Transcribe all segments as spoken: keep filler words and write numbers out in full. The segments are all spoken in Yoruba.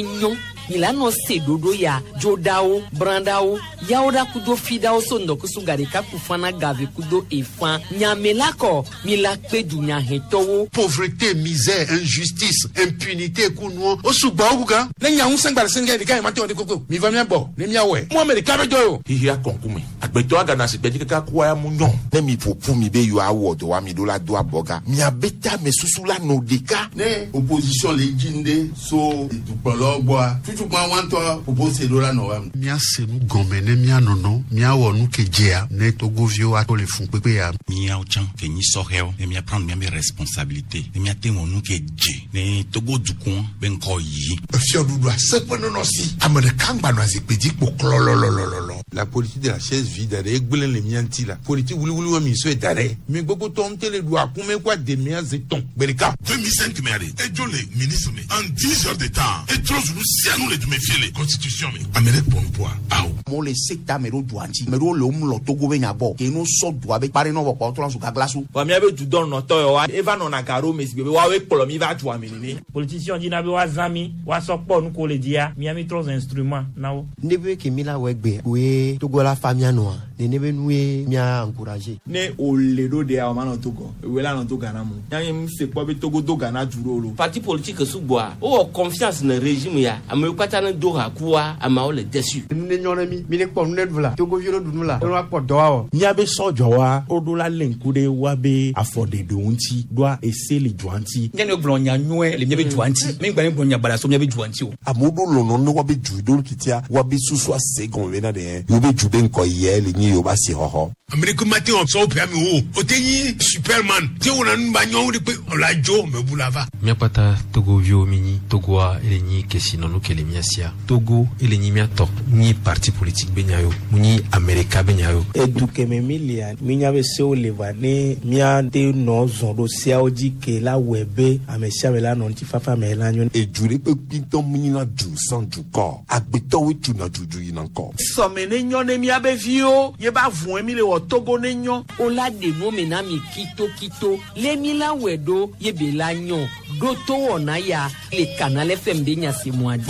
enyo milano sedodo ya jodao brandao yaoda kudo fidao sondo kusugare ka kufana gave kudo efan nyamelako milakpe dunya hetowo pauvreté, misère, injustice, impunité kuno osuba okuga lenya unsangba senga dika mate on koko mi va mia bo le mia we mo me ka bejo hihi akonkumi agbeto aga na sibeji ka kwa ya munyon ne mi popu mi be yo award wa mi do la do aboga mi abeta me susula no deka ne opposition le jinde so dupolo boa tutu kwa wanto opposition do la no wa mi asenu gomene mi anono mi awonu kejea ne togo vio ato le fun pepe ya mi a ochan ke ni soreo e mi a prendre mes responsabilités e mi a temo nu ke je ne togo dukun ben ko yi fio dudu asepono no si amene kangba no azipedi po klololololo. La politique de la chaise vide est gbelen le mianti la politique wuli wuli wa mi so edare mi gbogbo ton tele do akume kwa de mi azeton berika deux mille cinq mais et jo le ministre mais en dix heures de temps et trop nous si nous les me fier les constitution mais amérique bon poids ah mo le secta mero douanti mero le um lo togo be nyabo ke no so do abe pare no bo to so ka glasu wa mi abe du don no to yo wa eva no na garo me sibe wa we polo mi va tu amini politicien di na be wa zami wa so po nu ko le dia mi ami trois instruments nawo nebe ke mi la wegbe we togo la famia no ne nebe nuwe mi a encourager ne o le do de a ma no togo we la no to gana mu yan se po be togo do gana duro lo parti politique suboa o confiance na régime ya amu kwata na do ha kuwa ama o le déçu ne nyona mi mi ne ko net vla togo violo dunu la o ko do wa mi abe sojo wa o do la lenkude wa be afode do unti do a eseli juanti nyane blonya nwe le mi be juanti mi gba ni blonya bala so mi be juanti o amodo lono no wa be judo kitia wa be susu asegon we na de yo be jude nko ye le ni yo ba si hoho amérique matin on so pe mi o o teyin superman ti o na nba nyon de pe on la jo me bulava mi pata togo vio mini togo ele ni kesino no kele miasia togo ele ni miato ni parti politique benyayo muni america benyayo eduke me milia minya be se o leva ne mia de no zondo sia oji ke la webe amesia bela no ti fafa me la nyon ejure pe pinton minina du san du ko agbeto we tu na juju yin anko so me ne nyon ne mia be vio ye ba vun mi le wo togo ne nyon o la de no me na mi kito kito le mi la wedo ye be la nyon do to wona ya le canal F M de nya se moadi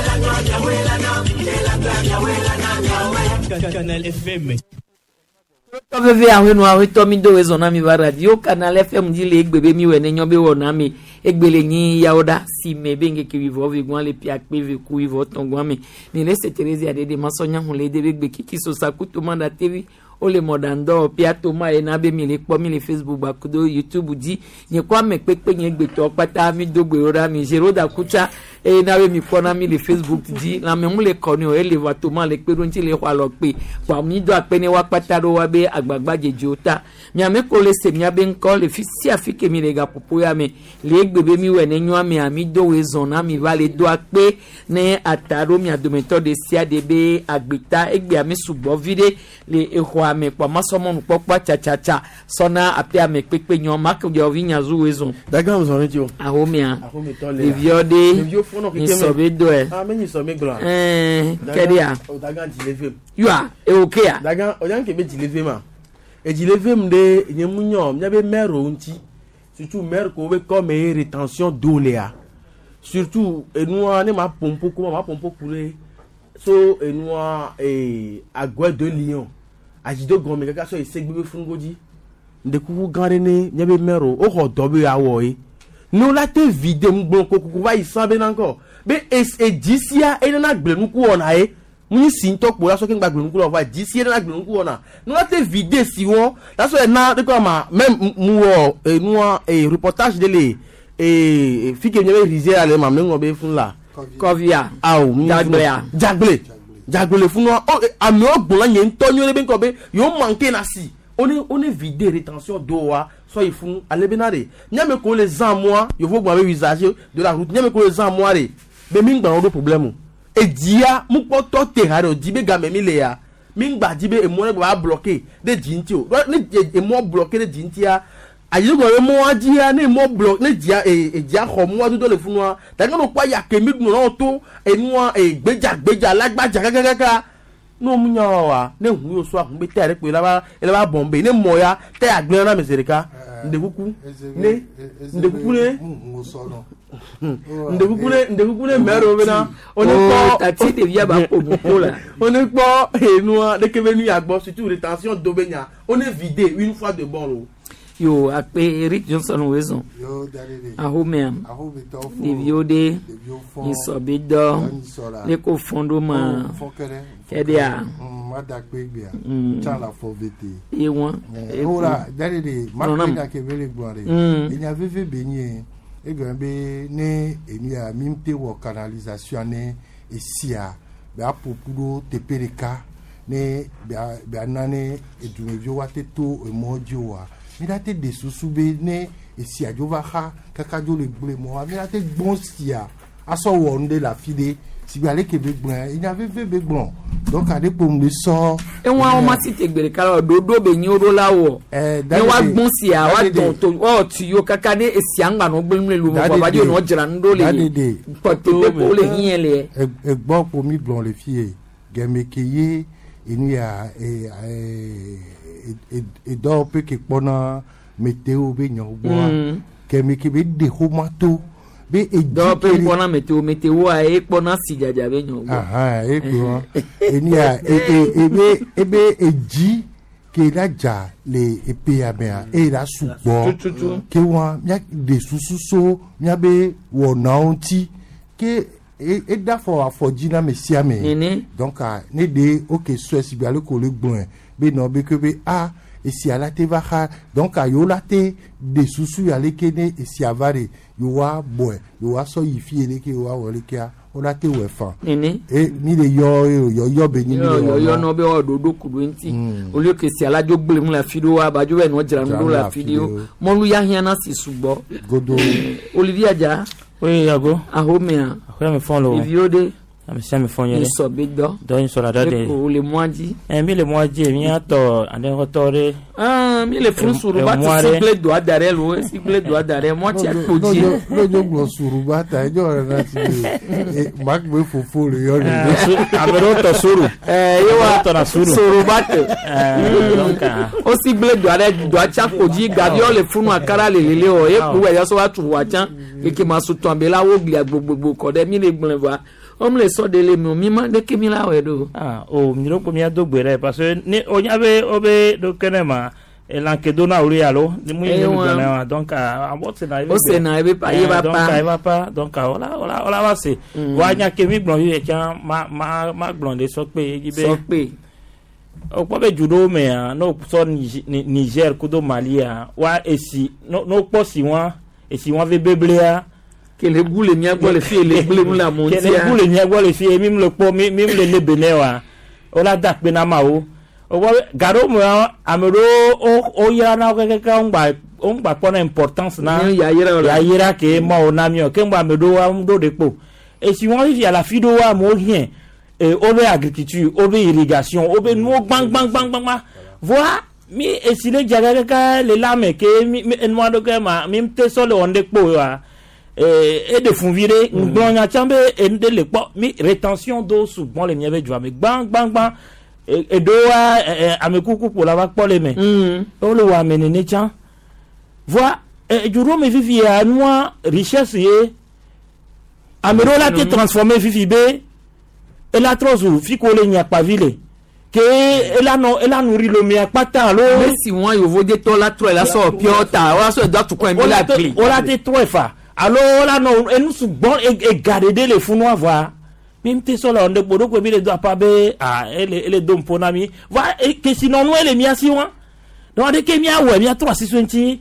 Canal F M Tove awe no awe to mi do we zona mi ba radio Canal F M di le egbebe mi we ne nyon be wona mi egbele ni yaoda si me benge ki vivo vi gwan le pia pe vi ku vivo ton gwan mi ni ne se Teresa de de masonya hun le de begbe kiki so sakuto manda tv o le modando pia to ma e na be mi le po mi le Facebook ba kudo YouTube di ni kwa me pepe ni egbe to pata mi dogbe ora mi jero da kucha e na be mi po na mi le Facebook di na me mu le ko ni o e le wa to ma le pe ro nti le kwa lo pe pa mi do apeni wa pata ro wa be agbagba jeje ota mi ame ko le se mi abe nko le fi si afike mi le ga popo ya me le egbebe mi we ne nyu ami ami do we zona mi va le do ape ne ataro mi adometo de sia de be agbita egbe ami subo vide le ehwa me kwa masomo nu pokpa cha cha cha sona ape ame pepe nyon mak yo vinya zu wezon daga mo so ti o ahomia ahome to le le viode le vio fono ke ni sobe do e ah me ni so me gla eh kedia o daga ti le fem you are e okay a daga o yan ke be ti le fem a e ti le fem de nyemunyo nya be mero nti surtout mer ko be comme rétention d'eau léa surtout enua ne ma pompo ko ma pompo kure so enua eh agwe de lion ajido gome kaka so isegbebe fungoji ndekuku gare ne nyabe mero o ho dobe awo yi no la te vide mgbon kokuku va isanbe nanko be es e disia e na gbenu ku ona e mu sin tokpo la so ke ngba gbenu ku lo va disia e na gbenu ku ona no la te vide si won la so e na de ko ma même mu wo e noa e reportage de le e fike nyabe rize ale ma mengo be fun la kovia aw jagbea jagle jagbele fun no ami ogbon la yen to nyo le ben ko be yo manke na si oni oni vide rétention d'eau wa so ifun alebenare nyame ko les ans mois yo faut gba be visage de la route nyame ko les ans mois re be mi ngba o problème e dia mu po to te hare o di be ga me mi le ya mi ngba di be e mo gba bloquer de dinti o ni e mo bloquer de dinti ya ayi go mo adia ni mo block ni dia e e dia ko mo do le fun wa da ngo pa ya ke mi dun no to e nu e gbeja gbeja lagbaja kakaka no mu nya wa ne hu yo so akun be tere pe la ba ele ba bombe ne moya te agbe na meserika ndekuku ne ndekuku ne ndekuku ne ndekuku ne mero bena oni ko tati de via ba ko buko la oni ko enua de kebe nu agbo surtout rétention d'eau benya on est vidé une fois de bon. Yo akpe Eric Johnson wezo ahomem deviode isobido leko fondo ma kedia madakpebia chala fovete yewa ora dalide makina ke vele gbore enya veve benye egbe ne emia mimte wo canalisation ne esia ba populo tepereka ne ba nane edunevio wateto emojoa mirate de susube ne esia jovaka kakajo le gble mo mirate gbonsia aso wonde la fide si bi ale ke be gbon il avait fait be gbon donc ade pom le so e won ma ti te gbere kala dodo be yin oro lawo e wa gbonsia wa don to o ti yo kaka ne esia ngba no gbe mle lu mo baba di no jira ndo le ko te pe ko le yin le e gbon po mi blon le fie gemekeye inu ya e et donc peut que pendant météo be nyogwa kemi ke be de homato be e donc peut pendant météo météo a e pendant si jaja be nyogwa ah e ko enia e e be e be eji ke la ja le epe abia e la supo ke wa mia de sususo mia be wona onti ke e da fo afoji na mesia me donc ne de o ke so si bi ale ko le gbon be no be ke be a et si ala te vaha donc a yo la te de susu ya le kene et si avare yo wa boy yo wa so yifi ele ke yo wa wole ke o la te we fa nene e mi le yo yo yo be ni mi le yo yo no be o do do kudu nti o le ke si ala jo gbele mu la fido wa ba jo we no jira ndo la fido mo lu ya hian na si subo godo Olivier Aja oui yago ahomea ahomea me fon lo iviode amisa me fon yele so bido don so la dade o le moaji eh mi le moaji mi ato ande hotore ah mi le fun suruba ti sigle do adare lo sigle do adare mo ti apoji no jo gbo suruba ta jo re na ti e mak me fofo le yo ni amero to suru eh yo wa to na suru suruba te donc o sigle do adare do acha poji gabi o le funu akara le lele o e ku we ya so wa tu wa chan e ke ma su tombe la wo gli agbogbo ko de mi le gbon wa on le so de le mi ma de ke mi la we do ah o mi ro ko mi adogbere parce que ni o nya be o be do kenema e lanke do na ori alo ni mu ni gana donc a bot se na o se na be pa ye ba pa donc va pas donc ola ola ola va se wa nya ke mi gbon ye kan ma ma ma gbon de so pe gibe so pe o po be judo me no so Niger kudo Mali wa esi no no po si won esi won ve beblia que les boules mi agbo le fi le boules mu la montia que les boules mi agbo le fi mi le po mi mi le le bene wa o la dak pe na ma o o wa garo mo amero o o ya na ke ke ka ngba o ngba po na importance na ya yira ya yira ke mo o na mi o ke ngba medo wa ndo de po et si won fi à la fido wa mo rien et o be agriculture o be irrigation o be no bang bang bang bang voilà mi et si le jaga ka le lame ke mi en do ke ma mi te so le onde po wa et de font virer bon nya chambe et de le mi rétention d'eau sous bon les miave joa mais bang bang bang et do a me kuku pour la va pour les mains on le wa menene chan vois et juro me vivi a noa richesse ye amero la te transformer vivi be et la trozu fi ko le nya pa vile que elle a non elle a nourri le mien pas tant lo mais si moi yo vo de to la tro la so piota o so do to ko mi la pli o la te trop fa alors là non et nous sont bon et garder les fous noirs voir même te solo on de bodo ko mi le doit pas be ah elle elle dom ponami va que sinon nous elle mi asi wa donc de que mi a ouais mi a trois six vingt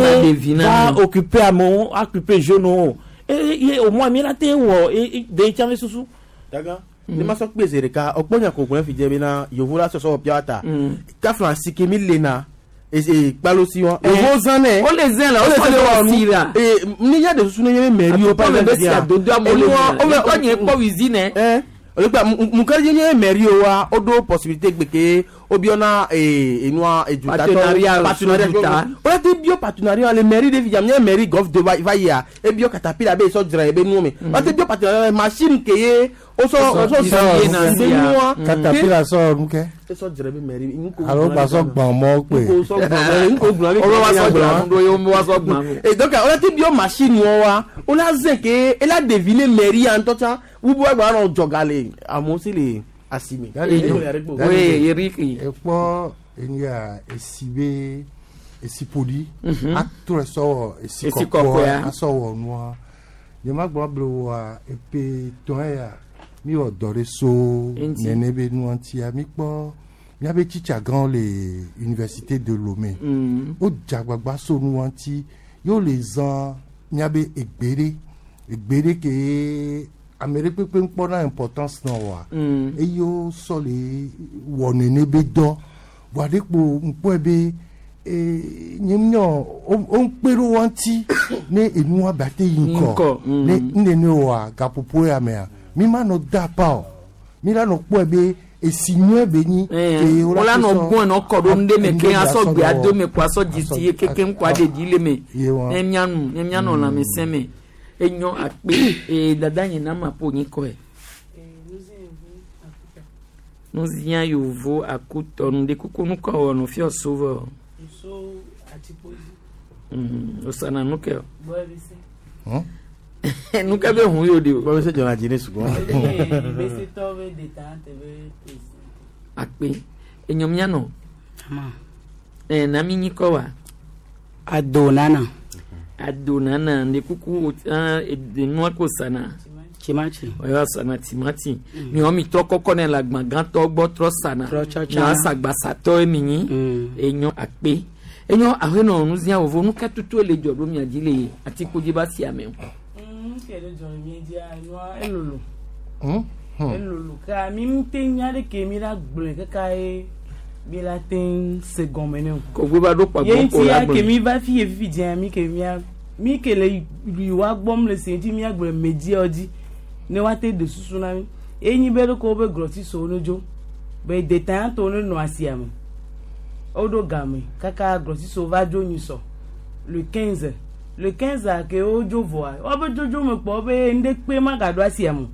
va occuper à mon occuper jeune et au moins mi la te wo et de chame susu daga ni ma so pe zere ka ogbonya ko kun fi je bi na yovola so so piata ka francis ke mi lena et palo si won e vo zané o le zen la o le zen si la e ni ya de susu ne meri o pa le si adodo amole o me ko yin po wizine eh o le pa mu ka yin meri o wa o do possibilité gbe ke obiona e enua ejuta to partenariat partenariat o là te bio partenariat les mairies de Viam les mairies golf de va ya et bio catapila be so dra be nu me là te bio partenariat machine que ye o so o so so catapila so nuke so dra be mairie alors ba so gbon mo pe o so gbon o gbon o wa so gbon do yo mo wa so gbon et donc on te bio machine wa on a zin que elle a deviné mairie en tout temps ou bo gba ron jogale amo si le asimi oui eriki e po enya esibe esipodi acteur so esikopo aso wonwa ye magbo blo wa epe ton ya mi odore so nenebe nu antia mi po mi abe chicha grand les universités de Lomé o jagbagba so nu anti yo les ans mi abe egbere egbere ke Amérique pe npo na importance na wa e yo so le wonene be do wa depo npo ebe e nyemnyo o npero wanti ne enu abate yinko ne nene wa gapopo ya me mi ma no da pa o mi la no po ebe esinyo ebe ni e o la no gbon no kodo nde me ke aso gbe ado me kwa so jiti keke nkwa de dile me emyanu emyanu na me seme enyo akpe e dada nyina mapo nyiko e nous vient yovo akuto nde kukunu kwa wono fio sovo so atipozi mm osana nuke hm nuka be hu yo de bo se jona jine sugo be se tove de tante be akpe enyo myano ama e na mi nyiko wa adonana adonana nde kuku de noa ko sana timati oyo sana timati mi o mi to koko ne la gbangan to gbo tro sana na sagba sato emi yin enyo akpe enyo aheno nu zia ovo nu ka tutu ele jodo mi adile ati koji ba si ame mm ke le jodo mi dia no elulu hm elulu ka mi mtenya de ke mi la gbre ka kai bi la ten second menu ko gbe ba do pa gbo ko la gbo ke mi ba fi e fi dia mi ke mi mi ke le wa gbom le se ti mi agbre meji odi ne wate de susuna mi enyi be ko be groti so nojo be de tan to no asiam odo game kaka groti so va jo ni so le quinze le quinze a ke ojo voa obo jojo me po be nde pe magado asiam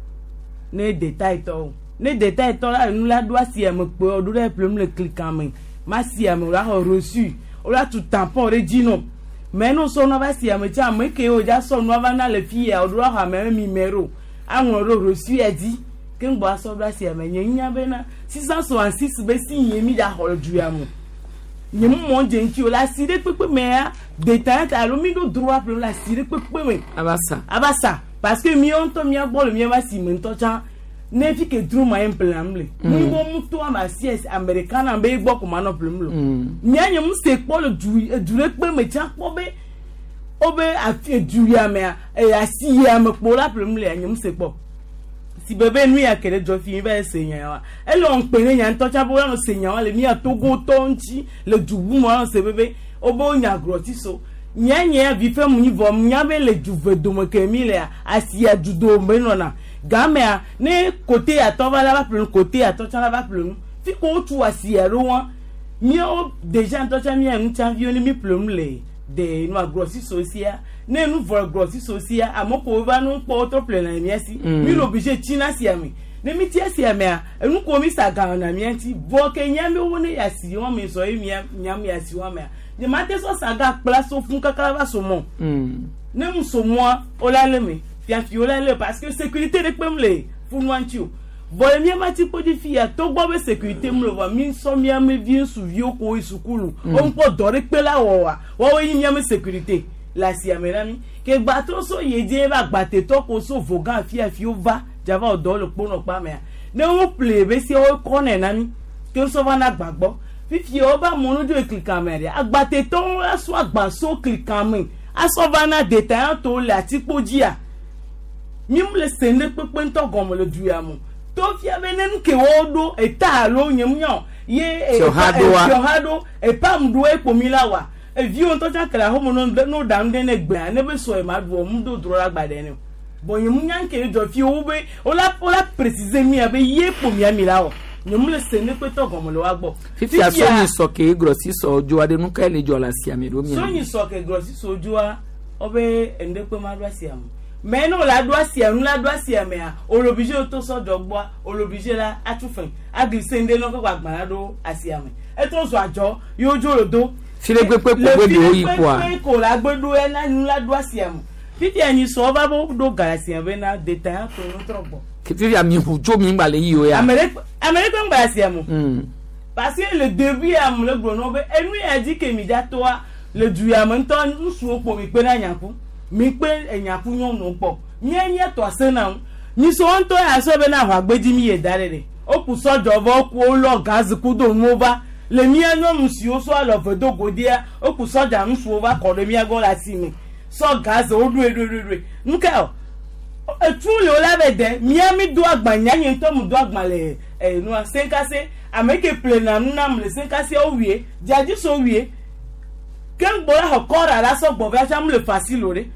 ne detail to ne detail to la nu la do asiam pe odo le plum le click am ma siam la reçu o la tout tampon regino mais non so no va siam ti am ke o ja so no va na le fie odo ha me mi mero àwọn ro reçu e di ke ngbo aso bra siam nya be na six cent soixante-six be si yen mi da ho du am ni mo je nki o la sire pepe me a détail ta lo mi do droit pour la sire pepe me abasa abasa parce que mi on to mi agbo le mi va si me to cha ne fi ke dru ma implamble mi bo mu to ma cs americana be gbo ko ma no problem mi anya mu se po le du dure pe me cha po be obe afi du ya me e asi ya me po la problem le anya mu se po si bebe nu ya kele jo fi be se yan wa e lo npe ne yan to cha bo la no se yan wa le mi atogo tonchi le dubu mo se bebe obo nya groti so nya nya vi fe mu ni vo nya be le juve do mo ke mi le asi ya judo me no na gamea ne côté à toi va là plus côté à toi ça va plus fi ko tu asiero won mi o déjà to cha mi en champion mi plum le de no grossi socia ne nu vo grossi socia amoko va nu po to plein na mi asi mi lo obligé china si ami ne mi ti asi ami a enu ko mi sa ga na mi anti vo ke nya mi wo ne asi won mi so mi nya mi asi won me de mate so sa ga place so fun kakara va so mo ne mu so mo o la le mi bien fiola le parce que sécurité de pemle pour nous antiu voye mi ma tipo di fia to gbo be sécurité mu lo mi so mi am vi su vio ko isukulu on po dore pe la wo wa wo yi mi am sécurité la si amerami ke gba to so ye je ba gba te to ko so vogan fia fio va java odo lo po no pa me ne wo play be si o ko na na mi ke so va na gbagbo fifi o ba mo no jo click camera agba te to so agba so click camera aso va na detail to la tipo dia mim le sende pepe nto gomo le duamu to fia benen ke wodo eta lo nyemnyo ye e hado e pam do e pomilawa e vi on to cha kala homo no no dam de ne gba ne be so e ma do mu do dro agba de ne bo nyemnya nke do fi wo be ola ola préciser mi abe ye pomia milawo nyom le se ne pe to gomo le wa gbo fifi aso ni so ke grossi so ojo ade nu ka le jo la sia me do mi so ni so ke grossi so ojo a obe ende pe ma do sia mu me no la do sia nu la do sia me a olobije to so dogbo olobije la atufen agi sende no ko gbara do asia me e to so ajo yo jo rodo file gbe pe ko gbe mi o ipo a ko la gbedo e la nu la do asia mu fifi ani so ba bo do garasia be na detail to no trogbo fifi ami hujo mi ngba le yi o ya america america ngba asia mu mm parce que le début am le grono be enu ya di ke mi da to a le du ya mo nto nsu opo mi pe na nyaku mi pe enyaku yon no po nye nye to ase na ni so nto ya so be na ho agbedi mi ye darere o ku so jobo ku o lo gas ku do nu ba le mi anyo musi o so alo fedo godia o ku so ja nsu over ko le mi ago la si mi so gas o du edu edu nka o etu le o la be de mi ami do agbanya yin to mu do agbale eh no senkase ameke plena na mu le senkase o wie jaji so wie ken bola ho kora la so gbo ga sam le facile ore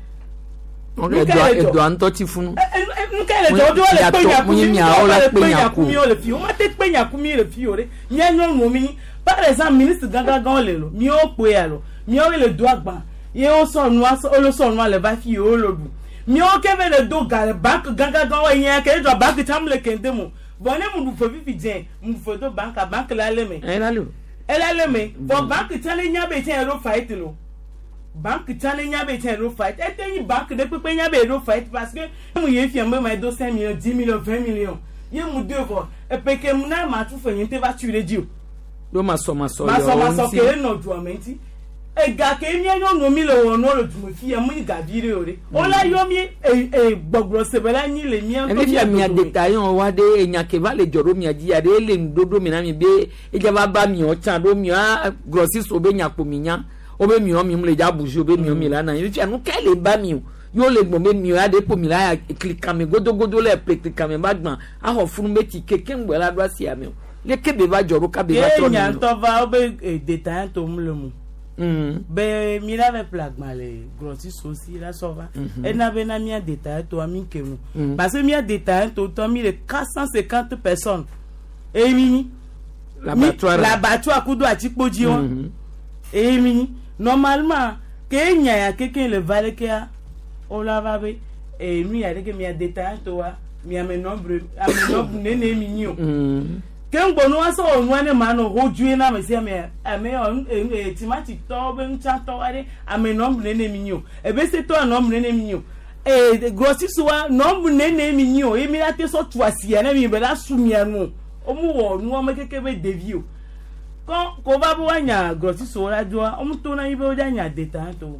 on le doit et doit anto ti funu nka le do do le pe ya ku mi o le pe ya ku mi o le fi o ma te pe ya ku mi le fi ore yen no no mi par exemple ministre ganga gan le lo mi o pe ya lo mi o le do agba ye o so nu o lo so nu le ba fi o lo du mi o ke ve le do ga bank ganga gan wa yen ke do bank tam le kende mo bonne mu du fo fi jen mu fo do bank bank la le me e la lo ela le me for bank tale nya be ten ro fight lo bank tale nya be ten ro fight e ten bank de pepe nya be ro fight parce que mu ye fi me ma do cinq millions dix millions vingt millions ye mu de ko e peke mu na ma tu fo yin te ba tu re dio do ma so ma so yo ma so ma so ke no du amenti e ga ke mi enyo no mi lo no lo tu mo fi e mu ga dire ore o la yo mi e e gbogbo se bela ni le mi en to mi mi adetayon wa de enya ke va le joro mi aji ade le ndodo mi na mi be e ja ba ba mi o chan do mi a grossis obe nya po mi nya obe mi o mi mu le ja buju obe mi o mi la na yi fi anu ke le ba mi o yo le gbon be mi o ade po mi la click am godo godo le click am ba gban a ho funu meti keke ngbe la do asia mi o le ke be ba joro ka be ba tro mi enya to va obe detail to mu le mu Mm. Be mi la ve plagma le grossi sosi la sova. Mm-hmm. Et na ve na mi a détail to ami ke mu. Mm. Parce que mi a détail to to mi le quatre cent cinquante personnes. Et mi l'abattoir l'abattoir kudo a tikpoji won. Mm-hmm. Et mi normalement ke nya ya keke le vale ke a o la va be et mi a de ke mi a détail to wa mi a me nombre a me nombre ne ne mi ni o. Mm. Ken gbono aso onwane ma no hoju na me se me ame on e timati to be ncha to ware ame no mne ne minyo e be se to no mne ne minyo e grossi suwa no mne ne minyo e mi la te so tuasia na mi be la sumia no o mu wo nu o mekeke be devio ko ko ba bo anya grossi suwa la jo o mu to na ibe o anya data to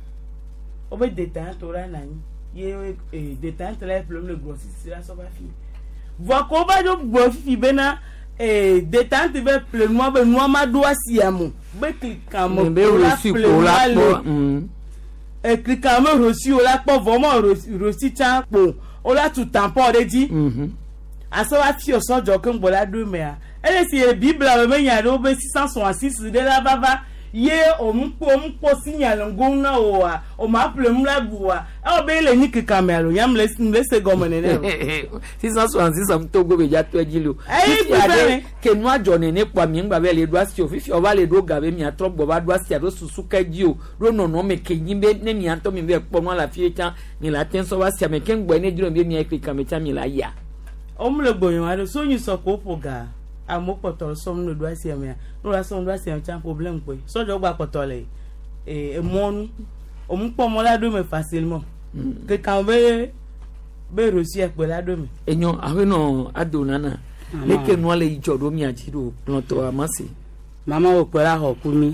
o be data to ra na ye e data to la problem le grossi la so ba fi vo ko ba jo grossi be na et détente be pleinement be no ma do asiamu be cliquam be reçu pour la po et cliquam reçu o la po vraiment reçu chan po o la tout tampon de di mhm aso wa fi o so jo kan bo la do me a ele si e bible be nya do be six cent soixante-six de la baba ye o mpo mpo signal ngona o a o ma problem la bua e o be le ni cliquam yam le le se gomene ne six cent soixante-six am to go be ja to ejilo e ke no ajone ne kwa mi ngba be le do asi ofifi o ba le do gabe mi atrop bo ba do asi ado susu kaji o ro no no me ke nyimbe ne mi anto mi be po no la fie chan mi la ten so ba sia me ken gbo ne diro be mi cliquam me chan mi la ya o mu le gboyan ado so yin so ko poga amo poto so mu do asi me no la so do asi chan problem pe so jo gba poto le e monu o mu po mo la do me facilement ke kan be be rosi e pe la do me enyo awe no adonana le ke no le ijodo mi ajiro planto amase mama o pe la ho kumi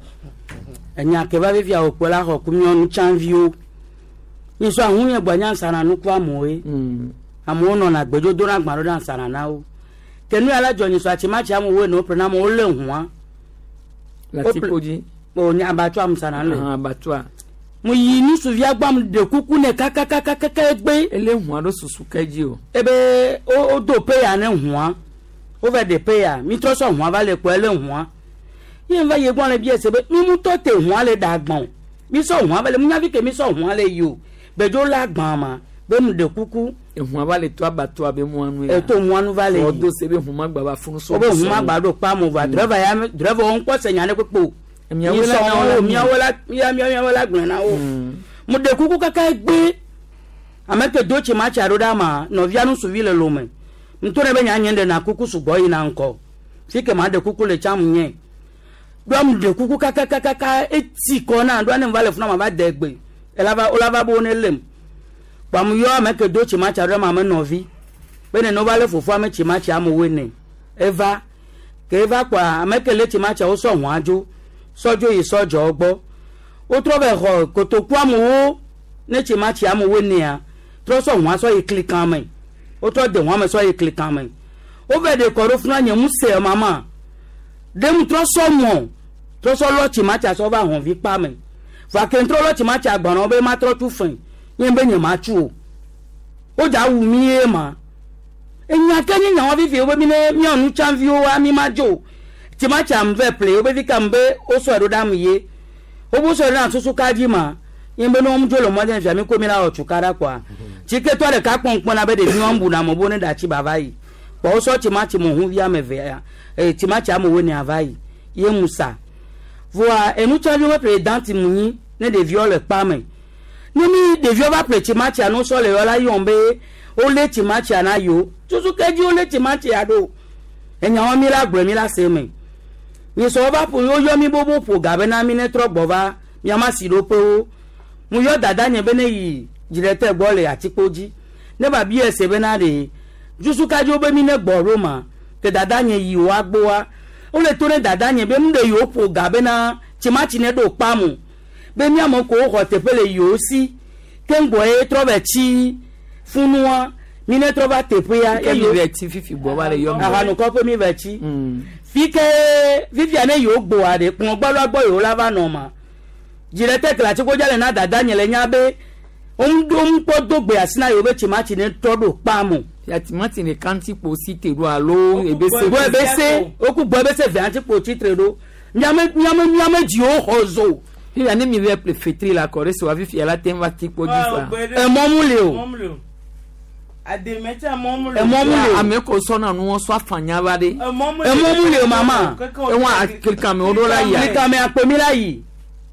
enya ke ba be via o pe la ho kumi onu chan view ni so ahun ye gbanya sana nu kwa mo e mm amo no na gbejo do na gbaro dan sana na o kenu ala joni so ati ma cha mo we no pre na mo le huan la tipoji o ni abattoir am sana le ah abattoir mo yi ni so via gbam de kuku ne kaka kaka kaka egbe ele huan do susu kaji o ebe o do pe ya ne huan o ve de pe ya mi to so huan ba le po ele huan yin va ye gbon le bi ese be mi mu to te huan le dagbon mi so huan ba le mu nya vi ke mi so huan le yo bejo la gbon ma be mu de kuku ehun aba le to abato abe mu anu e to mu anu vale odo se be hun magba ba funu so obe hun magba do pa mu va driver ya driver on ko se nyane pepo mi awela na mi awela mi mi awela gbon na o mu de kuku kaka gbe ameke dochi ma cha roda ma no via no suvile lome ntore be nyanye de na kuku sugo yi na nko fike ma de kuku le cham nye do mu de kuku kaka kaka ka eti ko na do na vale funa ma ba de gbe elava olava bo ne lem pa mu yo ameke dochi ma cha roda ma me novi be ne no vale fufu ame chi ma cha mo we ne eva ke eva kwa ameke le chi ma cha o so hwan ajo sojo yi sojo ogbo o tro be ho kotoku amu ne chi ma cha mo we ne a tro so hwan so yi click am me o tro de hwan me so yi click am me o ve de koro fun anya mu se mama dem tro so mo tro so lo chi ma cha so ba hon vi pa me fa ke tro lo chi ma cha gbon be ma tro tu fin yin be yin ma chu o ja wu mi e ma enya ke ni nya wa vi fi o be mi ne mi onu champion wa mi ma jo ti ma cha mve play o be vi kambe o so do dam ye o bo so na susu kaji ma yin be no mu jo lo mo den fi mi ko mi la o chukara kwa ti ke to de ka ponpon na be de mi won bu na mo bo ne da chi baba yi po so ti ma ti mo hu via me ve ya e ti ma cha mo we ni avai ye musa voa enu champion wa president mu yin ne de viole pa me ni mi de viole ba pre ti ma cha no so le yo la yombe o le ti ma cha na yo tutu keji o le ti ma cha do enya won mi la gbre mi la se me ni so ba po yo yo mi bobo po gabe na mi ne tro gbova mi ama si do pe o mu yo dada yen be ne yi jirete gbole ati poji ne ba bi ese be na de jusu kaji o be mi ne gboro ma te dada yen yi wa gbo wa o le to ne dada yen be mu de yo po gabe na ti ma ti ne do pa mu be mi amo ko ho te pele yo si kengbo e tro be chi funua mi ne tro ba te pe ya e mi ve ti fifi gbo ba le yo mo aha no ko pe mi ve chi fike vivia ne yo gbo ade pon gbo lo gbo yo la va no ma jirete kla ti ko jale na dada yen le nya be on do n po dogbe asina yo be ti ma ti ne todo pa mu ya ti ma ti ne kanti po si te ro alo ebese bo ebese oku bo ebese ve anti po ti tre do nyame nyame nyame ji o hozo il a ne mi ve prefetri la kore so avi fi la temba ti po di fa e momule o ademecha momule e momule ame ko so na nu won so afanya ba de e momule o mama e won akilka me odo la ya akilka me apomi la yi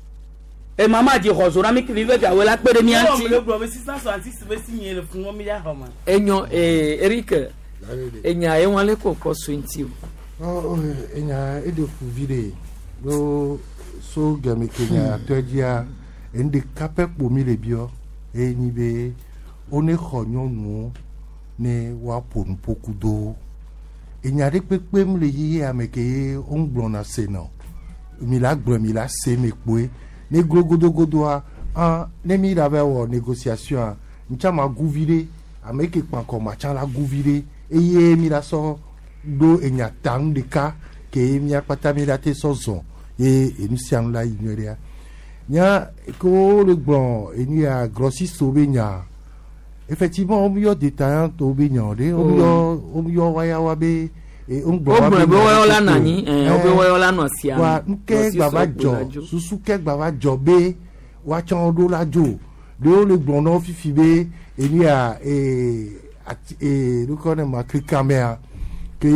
e mama ji hozo na mi ki vive ya wela pere mi anti le bro be six cents be si yin le fun mi ya homa enyo eh Eric enya e won le ko ko so nti o o enya e de fu vide do so game kenya tojia ende kape po mi le bio e ni be one khonyo nu ne wa pon poku do enya de pepe mi le yi ameke on gbona se no mi la gbro mi la se me pe ne grogodo godo a ne mi la ve wo négociation ncha ma gouvire ameke pan ko ma cha la gouvire eye mi la so do enya tang de ka ke mi akpata mi la te so zon et et nous sommes là ignorer nya ko le blanc et ni a grossiste obenya effectivement on yo détaillant obenya de on yo on yo waya wabe et on gbo wa be wa la nani eh o be wa la no sia wa nke baba jo susu ke baba jo be wa chan do la jo de le blanc no fifi be et ni a et et le connaît ma clicaméa que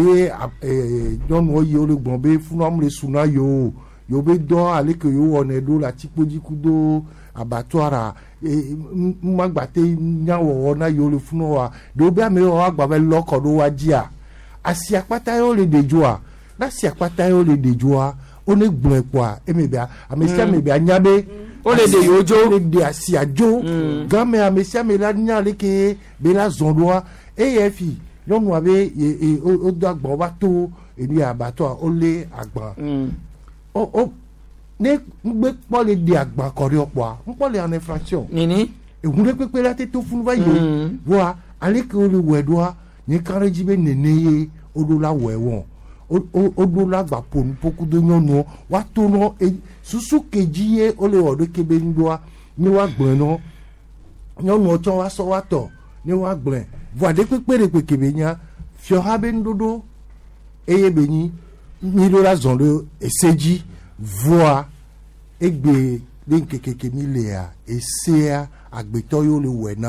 eh don wo yo le blanc be funu am le suna yo yo be do ale ke yo one do la tipoji kudo abattoir e magbate nyawo na yo le funu wa do be ame o agba be loko do wa jia asi apata yo le dejoa na si apata yo le dejoa one gbon epo a e me bia amesia me bia nyabe o le de yojo le de asi ajo game amesia me la nya le ke be la zondoa e yefi yo nu abe e o do agba ba to e ni abattoir o le agba oh oh ne ngbe po le di agba kori opo a npo le an infraction nini ehun pepe la te to fun ba yo wa ale ke o le wedo a ni kareji be neneye odo la wewon odo la gba ponu poku do nyonu wa to no susu kejiye o le odo kebe ndo ni wa gbon no nyonu o ton wa so wa to ni wa gbon wa de pepe re pekebe nya fio ha be ndodo eye beni mi do la zon le eseji voix egbe linkekeke mi le a esea agbeto yo le wena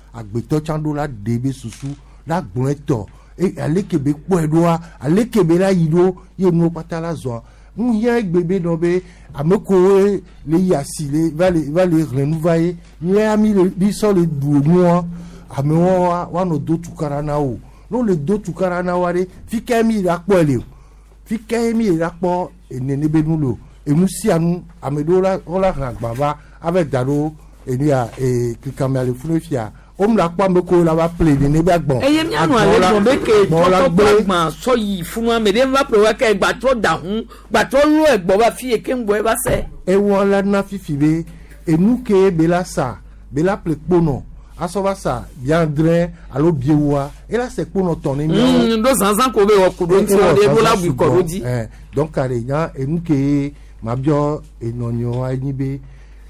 agbetɔ tsan do la de be susu la gblɔe tɔ e ale kebe kpɔe ɖoa ale kebe la yi ɖo ye nuwo kpata la zɔn nu hiã egbe be nɔ be ame kowo le yi asi le va le va le hlẽ nu va ye nyuia mi le bi sɔ le du nua amewo woanɔ do tukara na wo n'o le do tukara na wa ɖe fi ke mi la kpɔe le o fi ke mi la kpɔ nene be nu le o enu sia nu ame ɖewo la wola hlẽ agba va ave da ɖo enia ee kikamea le funu fia om la kpɔ ame kowo la va ple nene be agbɔn eye mianu ale gbɔn be ke tɔtɔ kple gbã sɔ yi funu ame ɖe va ple wa ke gbatrɔ da hu gbatrɔ lɔ egbɔ va fi eke ŋgbɔ eva se. ewɔ la na fifi be enu ke be la sa be la ple kponɔ asɔ va sa biandrɛ alo biewoa ela se kponɔ tɔ ne miawo. do zanzan ko be wɔ kudo ŋuti wɔ de ebo la bui kɔɖo dzi. donc kare nya enu ke ma biɔ enɔnyɔ anyi be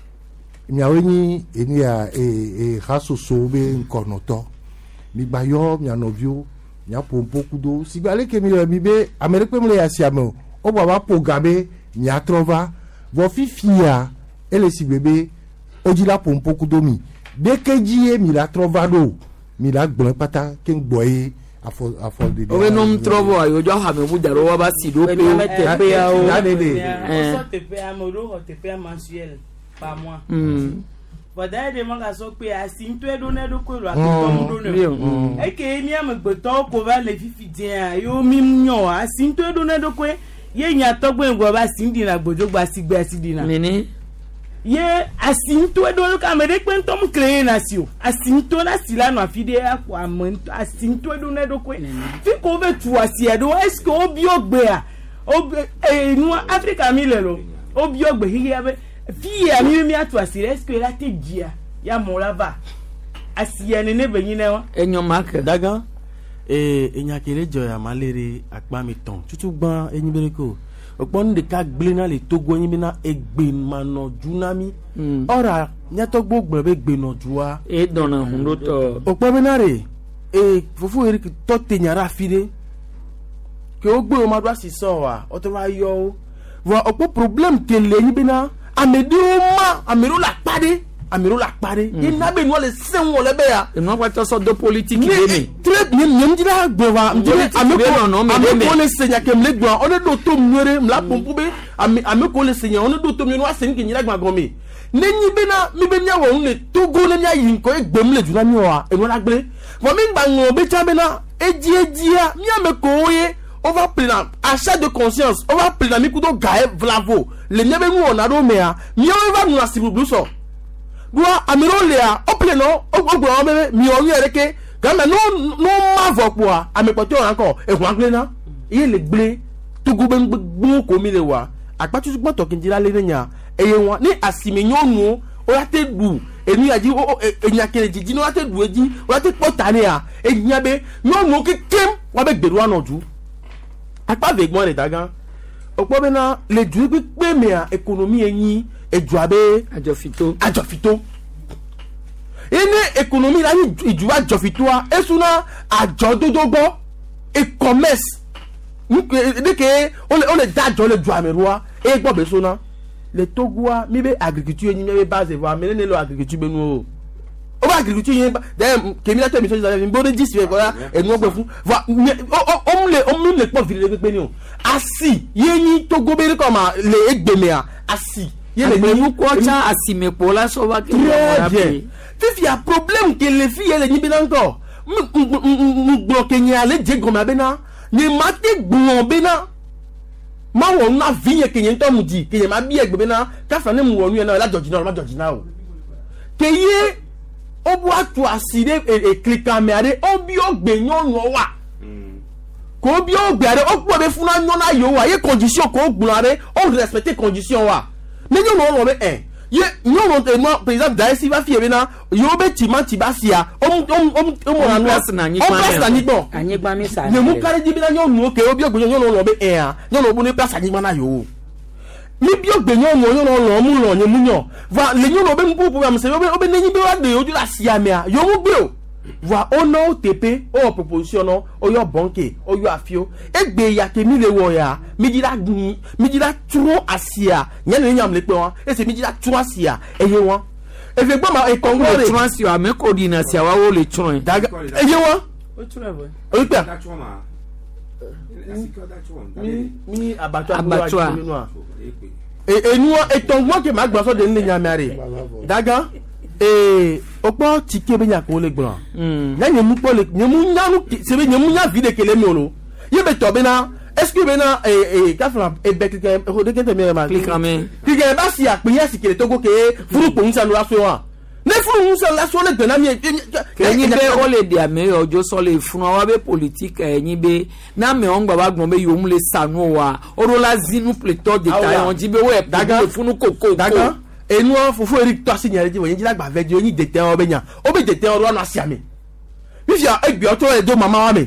miawo nyi enia e e hasoso be nkɔnɔtɔ migba yɔ mia nɔviwo mia ƒoƒo kudo sigba leke mi le mi be ame ɖe kpe mi le asiame o wo bɔ va ƒo ga be miatrɔ va vɔ fifia ele sigbe be wo dzi la ƒoƒo kudo mi ɖeke dzi ye mi la trɔ va ɖo mi la gblɔe kpata ke ŋgbɔ ye afɔ afɔ de. o be nom trɔ vɔ ayo jɔ hame bu da ɖo wa ba si ɖo pe o. teƒea o wosɔ teƒea ame ɖewo xɔ teƒea mensuel par mois. Bɔda de ma ka sɔ pe asi ŋutɔ eɖo ne ɖokui lo atɔtɔ ɖo ne o. Eke mi amegbetɔwo ko va le fifi dzea yewo mi nyɔ asi ŋutɔ eɖo ne ɖokui ye nyatɔgbe ŋgɔ ba asi ɖina gbodzogba asi gbe asi ɖina. Nene. Ye asi ŋutɔ eɖo ɖo ame ɖe kpe ŋutɔ mu kle ye na si o asi ŋutɔ la si la nɔ afi ɖe akɔ ame ŋutɔ asi ŋutɔ eɖo ne ɖokui. Fi ko be tu asia ɖo est-ce que wo biɔ gbea o e nu Afrika mi le lo o biɔ gbe xixia be fi a mi mi atu asi est-ce que la te dia ya mo la va asi ya nene be nyine wa enyo mak daga e enya kele joya malere akpa mi ton tutu gban enyi bereko opon de ka gblena le Togo enyi bena egbe mano junami ora nyato gbogbo be gbe no jua e dona hundo to opon benare e fufu eri to tenyara fide ke ogbe o ma do asiso wa o to wa yo wa opo problem tele enyi bena ameɖewo ma ameɖewo le akpa ɖe ameɖewo le akpa ɖe yina be nua le seŋ wɔ le be ya. enua kpatɔ sɔ do politiki de me. tre nye nye ŋdi la gbɔ va ŋdi le ame ko ame ko le se nya ke mle gbɔ ɔne ɖo to mu ɖe mla pɔnpu be ame ame ko le se nya ɔne ɖo to mu ɖe wa se ŋke nyi la gba gɔme ne nyi be na mi be mia wɔ ŋu le Togo ne mia yi nkɔ egbem le duna mi wa enua la gble vɔ mi gba ŋlɔ be tsa be na edzi edzia mia me ko wo ye on va prendre achat de conscience on va prendre mi kudo gae vlavo le nyebe nu ona do mea mi o va nu asibu bluso do amiro lea o ple no o gbo o be mi o yin ereke ga me no no ma vo po a ame poto anko e hu angle na iye le gble Togo be gbo ko mi le wa apatu gbon to kinjira le nya eye won ni asime nyonu o ya te du enu aji o enya kele jiji no ya te du eji o ya te potane a enya be nyonu kekem wa be gberu anoju akpa vegbon le dagan okpo be na le ju pe me a economy eyin eju abe ajofito ajofito ene economy la ni iju ajofito a esuna ajododogbo e commerce de ke o le o le dajo le ju amerua e gbo be sona le Togoa mi be agriculture eyin mi be base va me ne lo agriculture be nu o o ba agriculture yin dem kemi la to mi so jale mi bo de jisi ko ya enu ogbe fun o o le o mi le po vile pepe ni o asi yin Togo be ko ma le egbeme a asi ye le ni ko cha asime po la so ba ke mo bien fifi a problème que les filles le ni bi encore m bloquer ni ale je goma be na ni mate gbon be na ma wo na viye ke yin to mu di ke ma bi egbe be na ka fa ne mu wonu na la jojina la jojina o ke ye o bu atu asire e klika me ade o bi o gbe yon wa ko bi o gbe ade o po be funa yon na yo wa ye condition ko gbun ade o respecter condition wa me yon no be eh ye yon no te mo par exemple da si va fie be na yo be ti ma ti ba sia o o o o mo na place na nyi pa ni gbon anyi gba mi sa ne mu kare ji bi na yon no ke o bi o gbe yon no be eh ah yon no bu ni place anyi gba na yo mi bi ogbe yon yon yon lo mu lo yin mu yan va le yon lo be mu program se o be o be neyin be wa de oju la si ame a yo mu gbe o va ona o tepe o proposition no o yo banke o yo afio egbe ya ke mi le wo ya mi di la gun mi di la turo asia yen le yam le pe won e se mi di la turo asia eye won efe gbọ́ ma ekɔngo le de. tún si àmì kò di iná sí àwa wo le tún ẹ. daga eye wọn. o gbà. mi mi abattoir Abattoir. enuwa ekɔngo ke ma gbɔsɔ de ne nyamiare daga ee o kpɔ tike bɛ nya ko le gbɔn. nya nyemu kpɔ le nyemu nyanu sebe nyemu nya vi de kele mi o lo ye bɛ tɔ bɛ na est-ce que bɛ na ee ee kafra ebe kike o de kete mi yɛrɛ ma. Cliquez-moi. kike ba si akpinya si kele togo ke furu kpɔn sa la so wa ne furu musa la so le gbɛna mi ye. ẹ̀yin bẹ́ ó lè di àmì ọjọ́ sọ lè fún wa bẹ́ politique ẹ̀yin bẹ́ náà mẹ́ ọ̀n gbàgbà gbọ̀n bẹ́ yòówù lè sànú wa ọ̀rọ̀lá zinu plétọ́ de ta ẹ̀wọ̀n jí bẹ́ wọ́n ẹ̀ pẹ̀lú fún kòkó. daga enu fufu eri tɔ si nyɛrɛ dzi wɔ yɛn dzi la gba vɛ dzi o yi dete wɔ bɛ nya o bɛ dete wɔ do ɔnu asi ami fifia egbe ɔtɔ yɛ do mama wa mi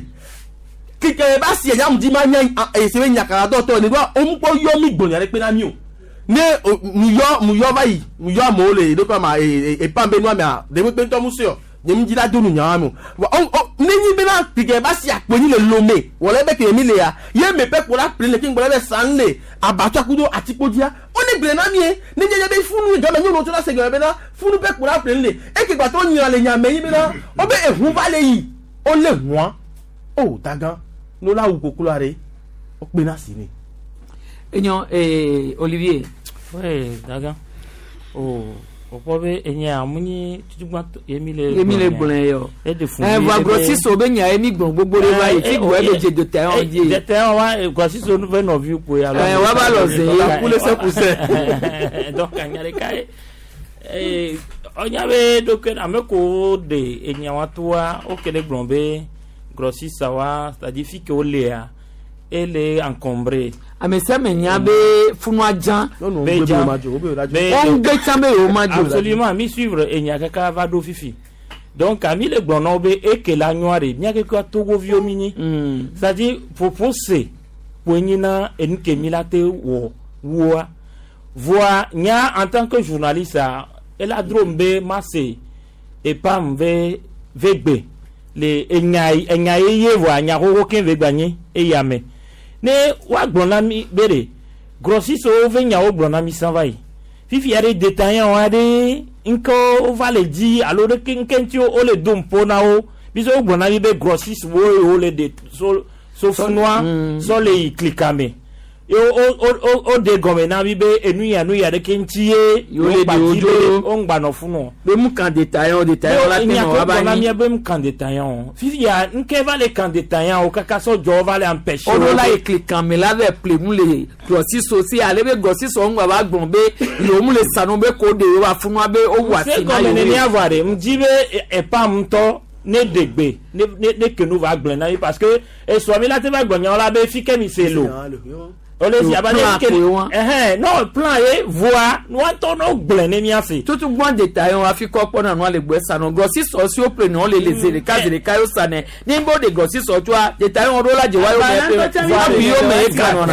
kike ba si yɛ yamu di ma nya ese bɛ nya kala dɔtɔ ni do omu kpɔ yɔ mi gbɔnya ɖe kpena mi o ne mu yɔ mu yɔ va yi mu yɔ amewo le do kɔ ma epan bɛ nu amia de pe ŋutɔ mu se yɔ nye mu dzi la do nu nya wa mi o ne nyi bɛ na kike ba si akpɛnyi le lome wɔlɛ bɛ kele mi le ya ye me pɛ kpo la ple le kí n gbɔlɛ bɛ san le abattoir kudo atikpo dia o ne gblẽ na mie ne nye be funu gama nye no to la se gama be na funu pe kura ple le e ke gba to nya le nya me yi be na o be ehun va le yi o le huan o daga no la wu kokula re o pe na si ni ẹ̀yàn eh, Olivier. ouais daga o o kɔ bɛ enya amuni tutugba emi le èmi lè gbọ̀n yọ. e de fun ẹ va grossiste o bɛ nya ẹni gbọ̀n gbogbo de báyìí tí gbọ̀ ẹ bɛ jẹ de tẹ̀ ọ́n di. de tẹ̀ ọ́n wa grossiste o fẹ́ nọ vi po ya. ẹ wa b'a lọ zè é kúlẹ̀sẹ̀ kúsẹ̀. donc anyari ka ye ee ɔnya bɛ dɔkɛ ame ko de enya wa to wa o kele gbɔn bɛ grossiste wa c'est-à-dire fi ke o le ya e le encombré. àmísẹ́ mi nya bẹ́ funu ajan. bẹ́ẹ̀ jan wọ́n gbé tán bẹ́ẹ̀ yóò má jò. absolument mi suivre enya kaka va do fifi donc ami le gbɔn n'aw bɛ e kela ɲɔari miya kɛ ka togo vieux mini. c'est-à-dire propose po ɲina eni ke mi la te wɔ woa voa nya en tant que journaliste a ela dron bɛ mase epam bɛ bɛ gbe le enya enya ye ye voa nya koko ke bɛ gba nye e yame ne wa gbɔn na mi bere grossiste o bɛ nya o gbɔn na mi sanva yi fifi yɛrɛ détaillant wa de nko o va le di alo de kenkenti o le dom po na o biso o gbɔn na mi bɛ grossiste wo o le de so so funua so le klikame o o o o de gɔmɛ na mi bɛ enu ya nu ya de kenti ye yo le de ojo o ŋgba nɔ funu. bɛ mu kan détaillant détaillant la tɛmɛ o ba ni. ni. bɛ mu kan détaillant fifi ya nke va le kan détaillant o kaka so jɔ va le empêcher. o lo la ye klikame la bɛ ple mu le grossiste aussi ale bɛ grossiste o ŋgba ba gbɔn bɛ le mu le sanu bɛ ko de o wa funua bɛ o wa si na ye. se gɔmɛ ni ye. a va de nji bɛ epam tɔ ne degbe ne ne ne kenu va gblẽ na ye parce que esɔmi la te va gbɔnyɔ la bɛ fi kemi se lo. olesi abane kele eh non plan ye voix no to no gble ne mi afi tutu gwan détaillant afi ko po na no le gbe sa no grossiste so si o pre no le le zere ka zere ka yo sa ne ni bo de grossiste so twa détaillant ro la je wa yo me pe abi yo me kanon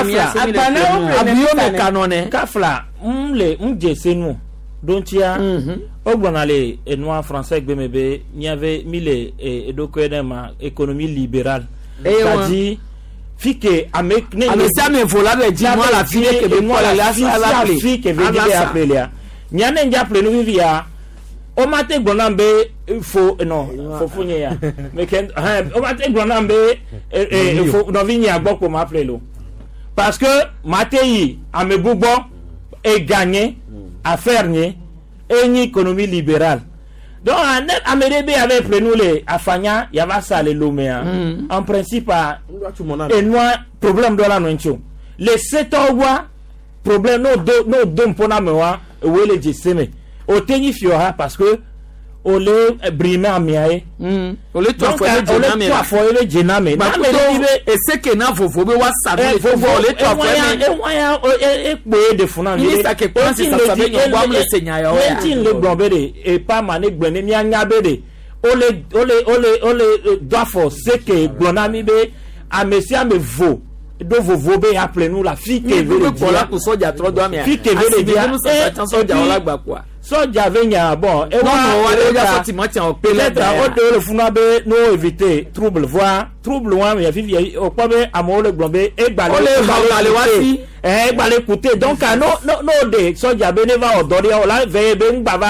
na abi yo me kanon ne kafla mle mje senu dontia ogbonale enwa français gbe mebe ni avait mille et doko ma économie libérale c'est-à-dire fike amek ne ame sa me vola be di mo la fike ke be mo la la la ple fike be di apple ya nyane nja ple no vivia o mate gbona be fo no fo fo nye ya me ken o mate gbona be e fo no vinya agbopo ma ple lo parce que mate yi ame gbogbo e gagner affaire nye eni économie libérale donc amerebe avec ple nous les afanya ya va ça le lomea en principe et noi problème de la noincho les sept owa problème no do no dom pona mewa we le jeseme o teni fiora parce que o le brime amiae o le to fo le jename o le to fo le jename ba ko e se ke na fofo be wa sabe le fofo o le to fo me e waya e pe de funa mi sa ke pense sa sabe no wa le senya ya o ya tin le gbonbere e pa ma ne gbene mi anya bere o le o le o le o le do fo se ke gbonami be a mesia me vo do vovo be apple nous la fille que veut pour la pour soja trop do amia fille que veut dire soja wala gba kwa soja venya bon e wa wale ja sorti mati en pele da o de le funa be no éviter trouble voir trouble wa ya fille o pa be amo le glombe e gba le gba wasi e gba le écouter donc no no no de soja be ne va odori o la ve be ngba va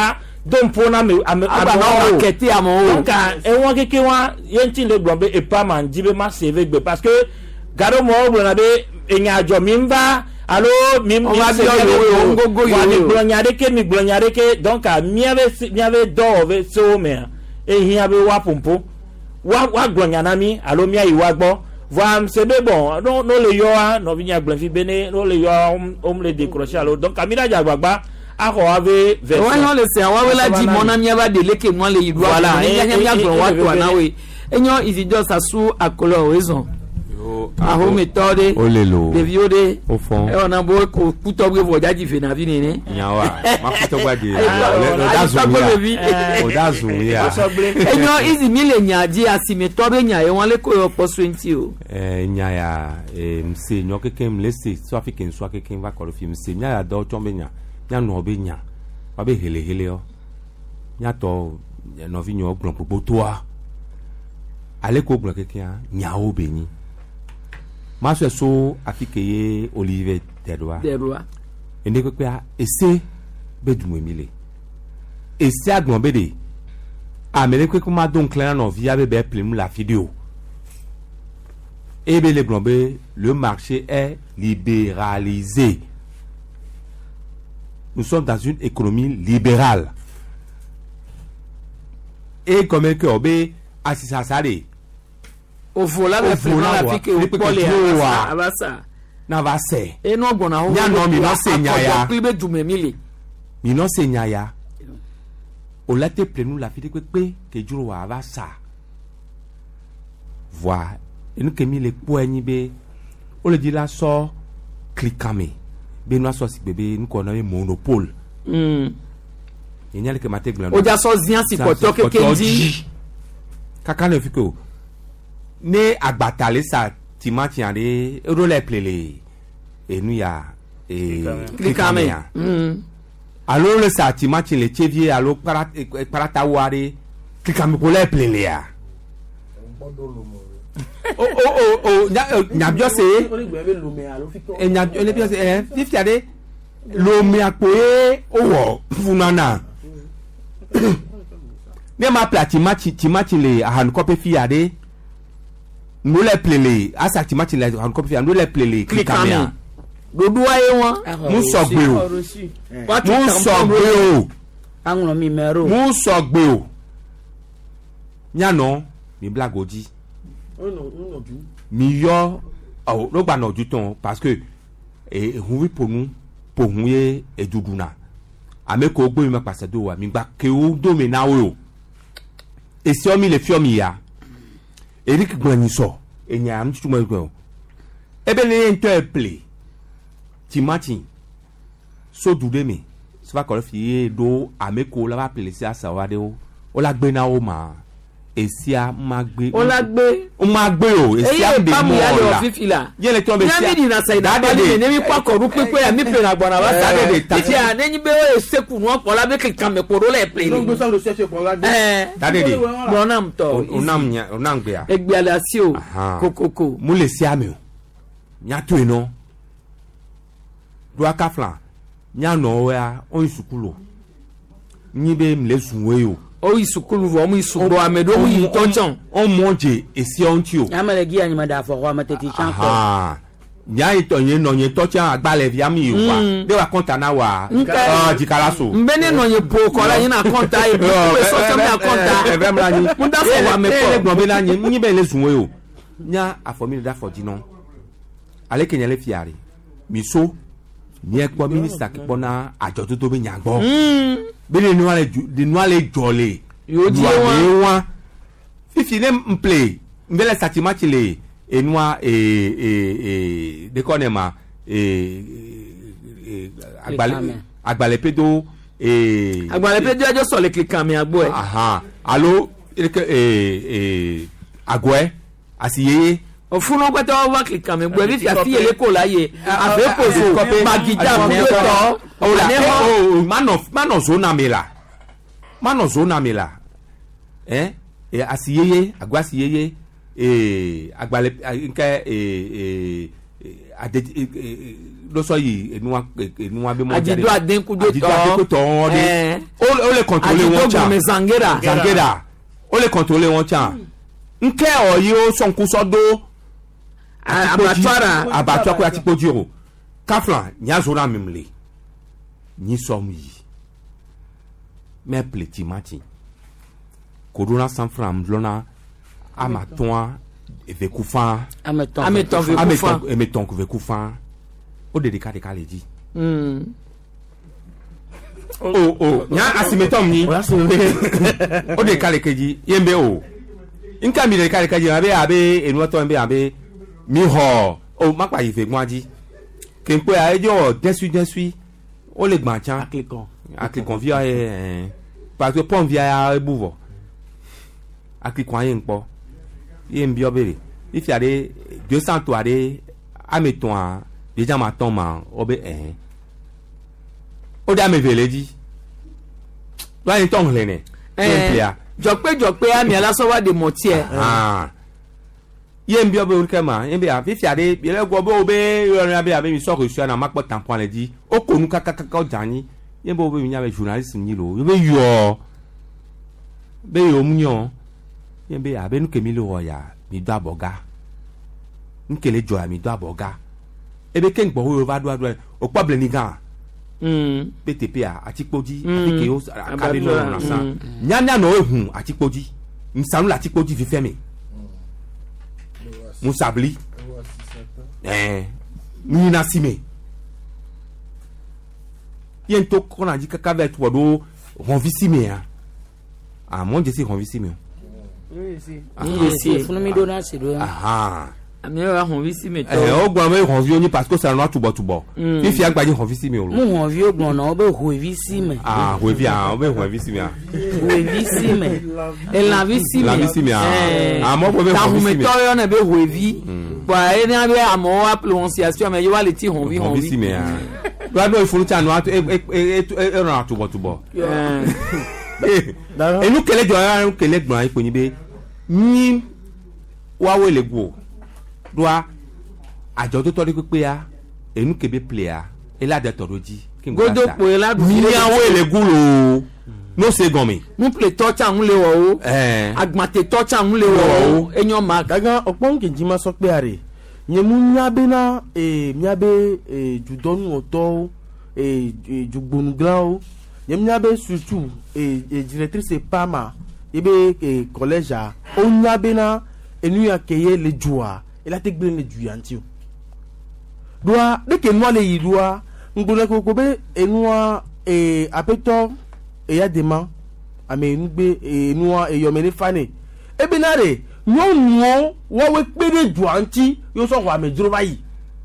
donc pour na me ame amo kete amo donc e won keke wa yenti le gbon e pa man dibe ma save gbe parce que gado mo o na be enya ajo mi mba allo mi mi se yo gogo yo mi glonyade ke mi glonyade ke donc a mi ave mi ave do ve so me e hin ave wa pompo wa wa glonyana mi allo mi ayi wa gbo voir c'est bon non non le yo no vinya gbon fi bene no le yo om le décrocher allo donc amina jagbagba ako ave version wa le se wa wela di mona mi aba de leke mo le yidu voilà e nya nya gbon wa to na we enyo is just asu akolo reason aho metode olelo deviode au fond e ona bo ko puto gbe vo jaji fe na vi ni ni nyawa ma puto gba de o dazu o dazu ya enyo izi mile nyaji asimetobe nya e won le ko yo po twenty o eh nya ya eh mse nyo keke mlese so african so keke va ko fi mse nya ya do chombe nya nya no be nya ba be hele hele o nya to no vi nyo gbon popo to a ale ko gbon keke nya o be ni ma so so afikeye Olivier Dedwa Dedwa ende ko pe ese bedumo emile ese agbon bede amele ko ko ma don clair no via be be plemu la vidéo et be le blombe le marché est libéralisé. Nous sommes dans une économie libérale et comme que obe asisa sare o vola be funa la fike o pole abasa na va se e no gbona ho nya no mi no se nya ya pe be dume mili mi no se nya ya o la te plenu la fide pe pe ke juro wa va sa voir et nous que mi le poigni be o le dit la so cliquame be no so si bebe nous connait monopole mm il y a le que maté glan o ja so zian si ko to ke kendi kaka le fiko ne agbatale sa timati ande role plele enu ya e cliquame mm alors le sa timati le chevier alo para parata ware cliquame pour le plele ya oh oh oh oh nya bio se e nya le bio se eh fifty ade lo me apoe owo funana ne ma plati machi timati le ahan kope fi ade no le plele asa timati le ahan kope fi no le plele cliquamia dodo aye won mu sogbe o mu sogbe o anwo mi mero mu sogbe o nya no mi blagoji mi yo oh lo gba no ju ton parce que eh hun wi ponu po hun ye eduduna ame ko gbo mi ma pase do wa mi gba ke o do mi na o e si o mi le fi o mi ya Eric gbani so enya am tutu mo gbo ebe ni ento e play timati so dude mi so va ko fi do ame ko la ba play si asa wa de o o la gbe na o ma esia magbe o la gbe o magbe o esia de mo la fifila ye le tombe sia mi na sai da de ne mi kwa ko ru pepe ya mi pe na gbona ba sa de tati a ne nyi be o seku no po la be ke kan me ko ro le play no gbe so lo se se po la gbe eh tade de bonam to onam nya onam gbe ya egbe ala si o kokoko mu le sia mi o nya to eno do aka flan nya no ya o isukulo nyi be mle sunwe o o isukulu vo mu isugbo amedo mu yitonchon o monje esi onti o amale gi anyima da fo wa mateti chan ko ah nya ito yen no yen tocha agbale via mi wa de wa konta na wa ah jikala so mbene no yen po ko la yin na konta e pe so so na konta e be mra ni mu da fo wa me ko e gbon be la yin yin be le sunwe o nya afomi da fo jino ale kenya le fiari mi so ni e gbo minister ki bona ajo to to be nya gbo bele no ale de no ale jole yo di won fifi ne mplay mbele satima chile enwa e e e de konema e agbale agbale pedo e agbale pedo ajo so le click am agbo e aha allo e e agwe asiyeye ofun no pete over click am egbo bi fi afiyele ko laye afe ko so magida mo to o la o man of man of zona mela man of zona mela eh e asiyeye agwa asiyeye eh agbale nke eh eh ade lo so yi enu wa enu wa be mo jare ajido adenkudo to ajido to won de o le contrôler won cha ajido zangera zangera o le contrôler won cha nke o yi o sonku sodo abatwara abatwa ko ati pojiro kafla nya zora memle ni som yi me pleti mati corona san fram lona amaton ve kufa ameton ameton ve kufa ameton ve kufa o de de ka de ka le di mm oh oh nya asimetom ni o de ka le keji yembe o nka mi de ka le keji abe abe enu to mbe abe mi ho o mapa yi fe gbaji ke npe ajo desu desu o le gba chan aklikon aklikon via eh parce que pon via e bouvo aklikon yin po yin bi obere if ya de deux cents to ade ameton a déjà ma ton ma obe eh o da me vele di wa ni ton le ne eh jope jope ami alaso wa de motie ah yen bi obe urke ma yen bi a if ya de bi le go bo obe yorin abi abi mi so ko su na mapo tampon le di o ko nu kaka kaka o jani yen bo obe mi nya be journalist ni lo yo be yo be yo munyo yen be abe nu kemi lo ya mi do aboga nkele jo mi do aboga ebe ken gbo wo va do do o pa ble ni gan mm P T P a ati poji ati ke o akabi no na sa nya nya no ehun ati poji nsanu ati poji fi femi musabli eh ni na sime yen to kona ji kaka vet wodo honvisime a ah mon je si honvisime oui si oui si funu mi do na se do aha ami wa honvisime to eh o gbo me honvi ni parce que ça no tubo tubo fi agbaji honvisime o mu honvi o gbo na o be honvisime ah honvi a o be honvisime a honvisime e la visime la visime a ah mo bo be honvisime ta humeto yo na be honvi ba e na be amo wa prononciation me yo wa le ti honvi honvi honvisime a do do ifunu cha no atu e e e ran tubo tubo enu kele jo anu kele gbon ipo ni be ni wa we le gbo doa àjọ tó tori pepe a enu kebe player ela de toroji godo po ela du ni awo ele gulo no se gomi mu play touch an le wo o eh agmate touch an le wo o enyo ma gaga opon ke jima so pe are yen mu nyabe na eh nyabe eh judonu oto eh jugbonu gran o yen nyabe surtout eh directrice pama ebe eh collège a o nyabe na enu ya keye le joa il a été blé le duyanti doa de ke noa le yidua ngule ko ko be enua e apeto e ya dema ame ngbe enua e yomene fane e binare nyo nyo wo we pe de duyanti yo so wa me duro bayi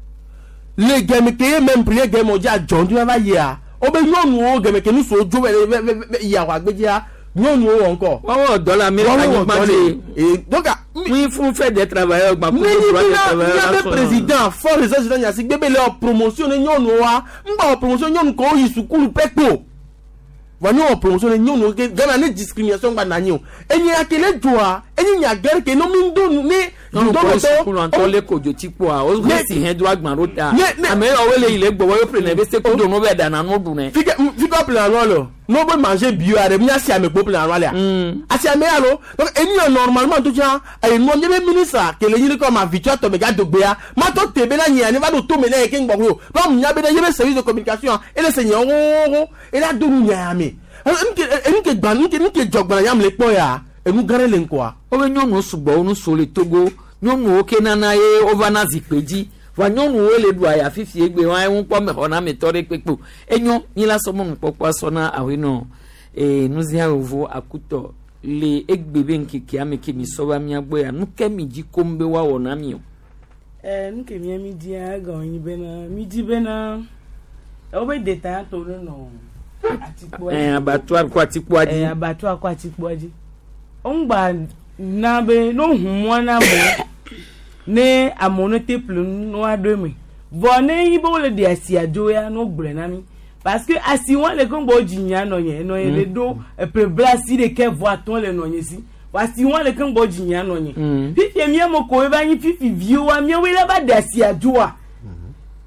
le game ke même prier game o ja jondu na bayi a o be nyo nyo game ke ni so jo we ya wa gbeji a nyo nyo wonko wa dollar me ka ni ma de e donc oui fún fait des travailleurs gba pour droit des travailleurs le président fort les agents nya si gbebe le promotion ne nyonu wa ngba promotion nyonu ko yi sukulu pepo wa no promotion ne nyonu ke gana ne discrimination gba nanyo enyi akele joa enyi nya gere ke no mi ndo ni no do to sukulu anto le kojo tipo a o si hen droit gba rota ame o wele ile gbo wo pre na be se ko do no be da na no du ne fika fika plan lo no be manger bio are mi asi ame po plan wale a asi ame alo donc eni normalement to ja ay no nyebe ministre ke le yiri ko ma victoire to me ga dogbe ya ma to tebe na nya ni ba do to me na ke ngbo yo ba mu nya be na yebe service de communication e le seigneur o e la do nya ame enke enke gba enke enke jogba yam le po ya enu gare le nko o be nyonu sugbo onu so le Togo nyonu oke nana ye over na zipeji wa nyonu o le du aya fifi egbe wa ehun po me ona me tore pepo enyo yin la so mo npopo aso na awino e nuzia ovo akuto le egbebe nkiki ameke mi so ba mi agbo ya nuke mi ji kombe wa wona mi o eh nuke mi mi di aga yin be na mi di be na o be data to no atipo eh abattoir ko atipo adi eh abattoir ko atipo adi ongba na be no hunwa na mo ne amonote plun no adome bonne yibo le di asiajo ya no gbre na mi parce que asi won le kon bo jinya no yen no yen le do e pre blasi de ke voix ton le no yen si wasi won le kon bo jinya no yen fifi mi mo ko ba yin fifi view wa mi we la ba di asiajo wa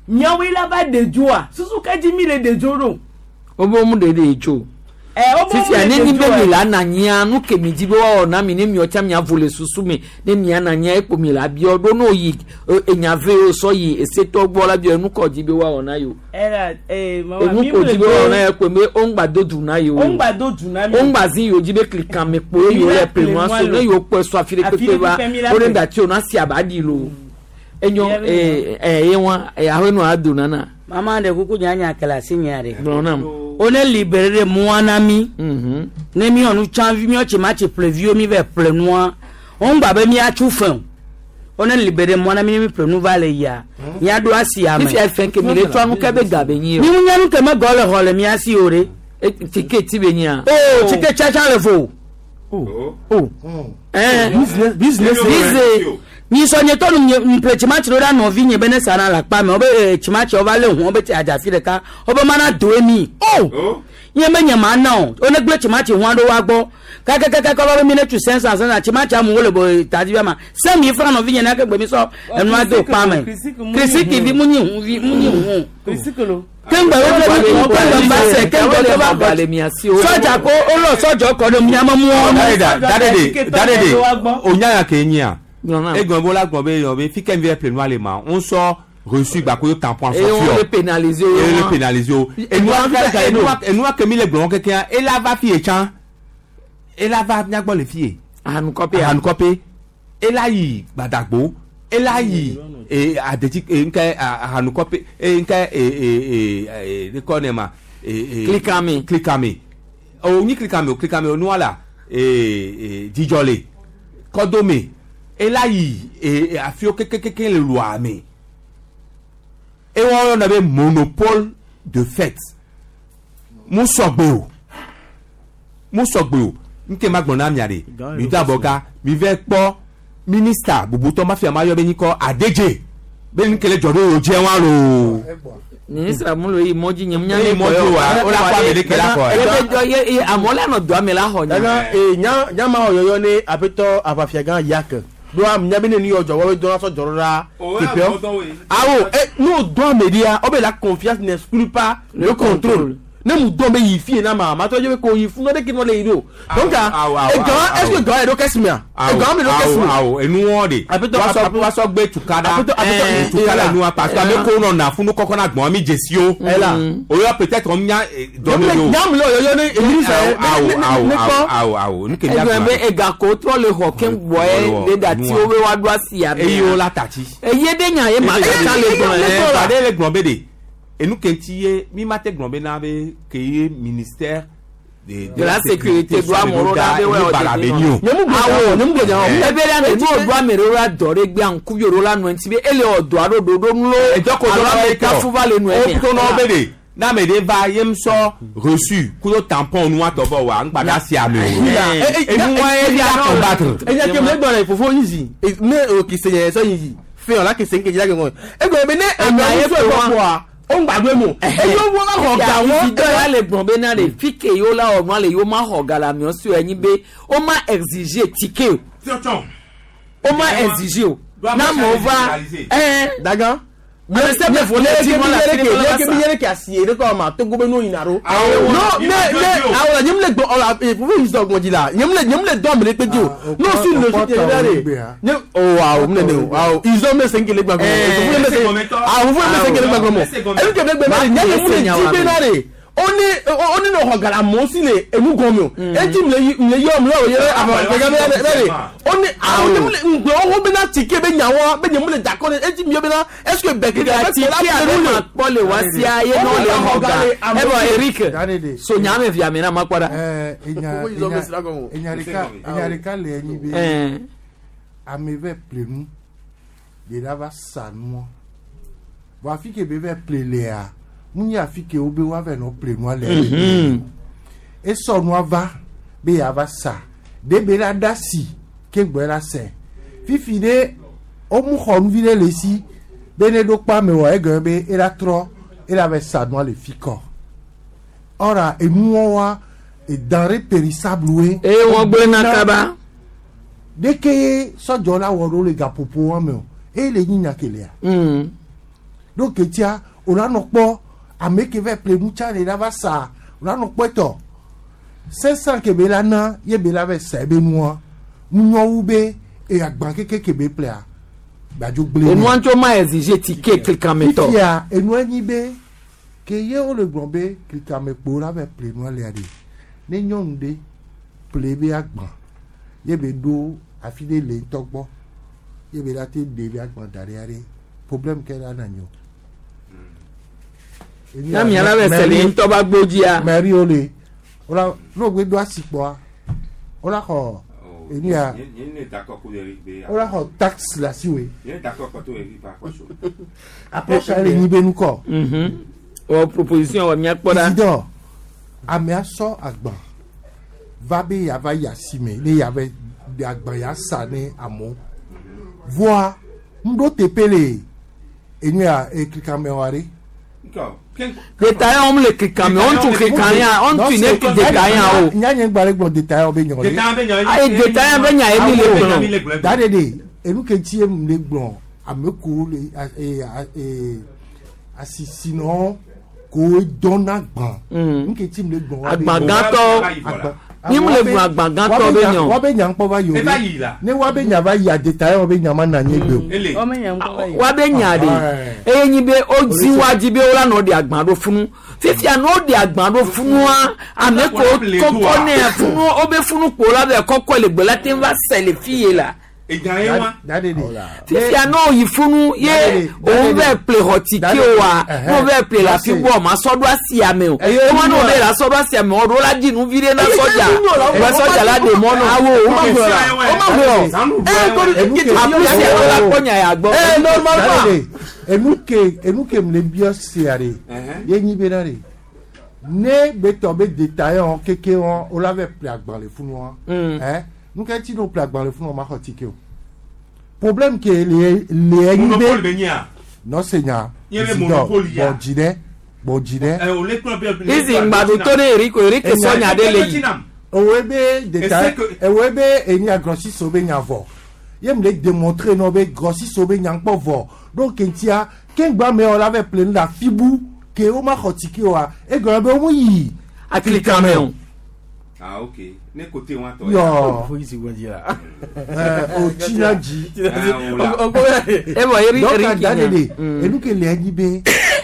miawe la ba dejo a susu ka ji mi le dejo ro obo mu de dejo eh obo sisi ane ni be mi la na nya nu ke mi di bo na mi ne mi o cha mi avole susu mi ne mi na nya epo mi la bi odo no yi enya ve o so yi eseto gbo la bi enu ko di be wa ona yo era eh mama mi mo di be ona epo me o ngba dodu na yo o ngba dodu na mi o ngba zin yo ji be click kan me po yo le pe mo so ne yo po so afire pepe wa o re nda ti o na si abadi lo enyo eh eh yenwa eh ahwenu aduna na mama de kuku nyanya kala sinyare bonam on est libéré mon ami mhm ne mi onu chanvi mi o che match preview mi ve plenoir on ba be mi a chufan on est libéré mon ami mi plenoir le ya ya do asia me if I think me le to anu ka be gabe yin mi munya nu ke me gole hole mi asi ore ticket be yin oh ticket cha cha le fo oh oh eh business business business ni so nye to nu mprechi match ro da no vi nye bene sana la pa me obe chimachi oba le hu obe ti ajafi de ka obe mana do emi oh nye me nye ma na o ne gbe chimachi hu ado wa gbo ka ka ka ka oba mi ne tu sense sense na chimachi amu wole bo tadi ba ma se mi fra no vi nye na ke gbe mi so enu ado pa me krisiki vi mu nyi hu vi mu nyi hu krisikolo kengba wo le mi ko ba ba se kengba to ba ba le mi asi o soja ko o lo sojo ko do mi amamu o dade dade dade onya ya ke nyi a egbon bola gbon be yon be fi ken vie plenoir le ma on sort reçu gba ko tampon so et on le pénaliser et le pénaliser et nous et nous et nous que mi le gbon quelqu'un et là va fi e chan et là va nya gbon le fi anu copy anu copy et là yi gbadagbo et là yi et adeti nke anu copy et nke et et le konema et clickami clickami o ni clickami clickami o nous là et dijole kodome et là yi et afio kekekeke le loi mais et on avait monopole de fait musogbo musogbo nke magbona miare mi daboga mi ve po minister bubuto mafia mayo beni ko adeje beni kele jodo yo je wan lo minister mulo yi moji nyem nya ni moji wa o la pa me de kela ko e do ye amola no do amela ho nya e nya nya ma oyoyo ni apeto abafiagan yak do am nya bene ni ojo wo do na so jorora tipio awo e no do media obe la confiance n'exclut pas le contrôle ne mu do be yi fie na ma ma to je ko yi fu no de ki no le iro donc e gan est ce que gan e do kesmia e gan me do kesmia awo enu won de wa so wa so gbe tukada eh tukada nu parce que me ko no na funu kokko na gbon mi jesi o o yo peut-être on nya do me yo nya me lo yo ni emi se awo awo awo awo ni ke ya gba e ga ko to le ho ken gbo e de da ti o we wa do asia e yo la tati e ye de nya e ma ta le gbon e ba de le gbon be de et nous kentiye mi mate grombe na be ke ministère de de la sécurité doit moro da be we o de nyo awo num de jan e be la ne do do amere ra dore gbe an ku yoro la nu nti be ele odo aro do do nlo e joko do la ka fu va le nu e o to no be de na me de va yem so reçu ku yo tampon nu ato bo wa ngba da si ame e nu wa e ya combattre e ya ke me do le fofo yizi e me o ki se ye so yizi fe on la ke se nke ja ke mo e go be ne amaye so po a on gbagbe mo e yo wo la ho ga won do la le gbon be na le fike yo la ogbon le yo ma ho ga la mi o si eyin be o ma exiger ticket o ma exiger o na mo va eh dagan me se be fo le ti mo la ti mo la ke mi yere ke asie de ko ma to go be no inaro no me me awon nyem le gbon ola e fu yi so gbon ji la nyem le nyem le don me le pe ji o no si lo si te dare nyem o wow me ne o wow izo me se ngele gbagbo o fu me se ah fu me se ngele gbagbo mo e ke be gbe na nyem mu le ji be na re oni oni no hogara mo si le enu gon mi o e ti le le yo mo lo yere aba be ga be re oni ah oni le ngbe o be na tike be nyawo be nyem le dako e ti mi be na est ce que be ke ga ti ki ale ma po le wa si aye no le hogara e bo Eric so nyame via me na makwara eh enya enya rika enya rika le enyi be eh ameve plenu de lava sanmo wa fi ke be ve plele a munye afike obe wa ve no plenu ale e so no ava be ava sa de be la dasi ke gbe la se fifi de o mu khon vi le si bene do pa me wa e gan be e la tro e la ve sa no le fiko ora e mu wa e denrée périssable we e won gbe na kaba de ke sojo la wo le ga popo wa me o e le yin yakele a mm donc etia ona no kpɔ ame ke va ple nutsa le la va sa ona no kpɔ etɔ cinq cents ke be la na ye be la va sa ebe nua nunyɔwu be e agba keke ke be plea gbadzo gble enua ntso ma exige ticket klikametɔ fifia enua nyi be ke ye wo le gblɔ be klikamekpo la va ple nua lea de ne nyɔnu de ple be agba ye be do afi de le ŋutɔ gbɔ ye be la te de be agba da ɖe aɖe problème ke la na nyo yami ala bɛ sɛlɛ ŋutɔ ba gbɔ dzia mɛri o le ola n'o gbe do asi kpɔa ola xɔ eni ya ola xɔ taxe la si we apɔsa le nyi be nukɔ ɔ proposition wa mia kpɔ da président amea sɔ agba va be yava yi asi me ne yava agba ya sa ne amewo voa ŋɖo teƒe le enu ya eklikame wa ɖe. detaya wɔn le klikame wɔn tu klikanya wɔn tu ne detaya o. nyanye gba ɖe gbɔ detaya be nyɔ ɖe. ayi detaya be nya emi le gblɔ. da de de enu ke ti emu le gblɔ ame ko le ee asisi nɔ ko dɔnna gbã. nu ke ti mu le gbɔ. agbagãtɔ. ni mu le gun agbagãtɔ be nya o. wa be nya nkpɔ va yi o ne wa be nya va yi a detaya wa be nya ma na nye gbe o. wa be nya de eye nyi be o di wa di be o la na o de agba do funu fifia na o de agba do funu wa ame ko kɔkɔ ne funu o be funu kpo la be kɔkɔ le gbe la te va sɛ le fi ye la. fifia na o yi funu ye o bɛ ple xɔtike o wa n'o bɛ ple la fi bɔ ma sɔdɔ asi ame o ema n'o bɛ la sɔdɔ asi ame o do la di nu vi de na sɔdza o bɛ sɔdza la de mɔ no awo o ma gbɔ la o ma gbɔ ee ko apusi o la kɔ nya ya gbɔ ee normalement enu ke enu ke mu le biɔ sia de ye nyi be na de ne be tɔ be detaye wɔn keke wɔn o la bɛ ple agbalẽ funu wɔn ɛ nuke ti no ple agbalẽ funu wɔn ma xɔ tike o problème ke le le enyi be no senya bon jide bon jide izi ngbadu to ne eriko erike sonya de le yi owe be detail owe be eni agrosi so be nya vo ye me démontrer no be grosi so be nya npo vo donc entia ken gba me on l'avait plein la fibu ke o ma khotiki wa e gba be o yi aklikame on ah ok ne côté wa to yo faut ici quoi dire euh o chinaji e mo eri eri ki e nu ke le enyi be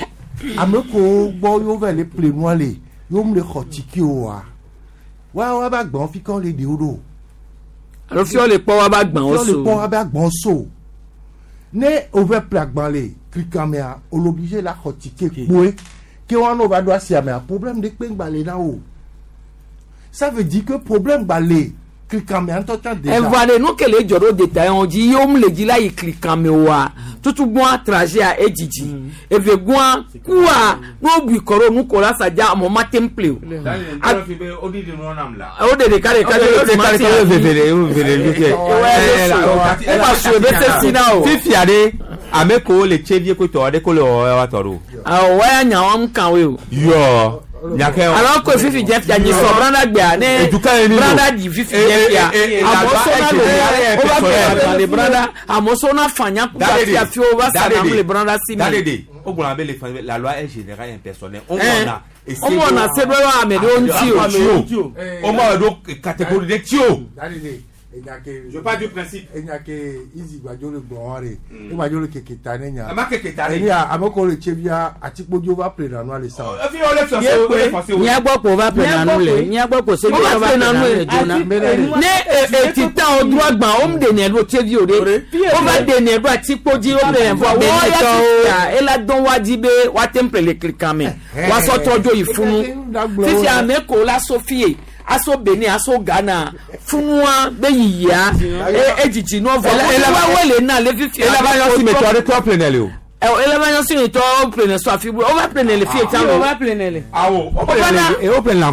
ameko gbo yo ve le plein no le yo me khotiki wa wa wa ba gbon fi kan le de odo alo fi o le po wa ba gbon o so fi o le po wa ba gbon so ne over plagban le klikamea o l'obligé la khotike boe que on no va do asia mais problème de pe ngbalé na o ça veut dire que problème balé klikamea en temps déjà e voilà no que le joro détail on dit yom le dit là il klikamea wa tutu bon trajet à ejiji e ve gwan kuwa no bu koro nu ko la saja mo matemple o o di de no nam la o de de kare kare o de kare kare vevere o vevere lu ke e ba so be se sina o fifi ade ameko le chevie ko to ade ko le o wa toro ah o wa nya won kan we o yo nyake o alors ko fifi je fia ni so branda gba ne branda di fifi je fia amoso na le o ba le branda amoso na fanya ku ba fia fi o ba sa na le branda si mi dade o gbon abe le la loi est générale impersonnelle on a o mo na se do wa me do nti o o mo do catégorie de tio dade enyake je pas du principe enyake izi gbajo le gbonre e gbajo le keketa nenya ama keketa ni ya amoko le chebia atipojo va play na no ale sa e fi o le so so ni agbopo va play na no le ni agbopo se bi va play na no le jona ne e titan o droit gban o mde ne lo chevi o de o va de ne do atipoji o le vo wo ya e la don wa di be wa temple le klikame wa so tojo ifunu fifi ameko la sofie aso Benin aso Ghana funua be yiya e ejiji no vo wa wele na le fifi ela ba yo si meto ade to planele o e ela ba yo si meto planele so afibu o va planele fi e tan o va planele awo o planele e o planele l'enfant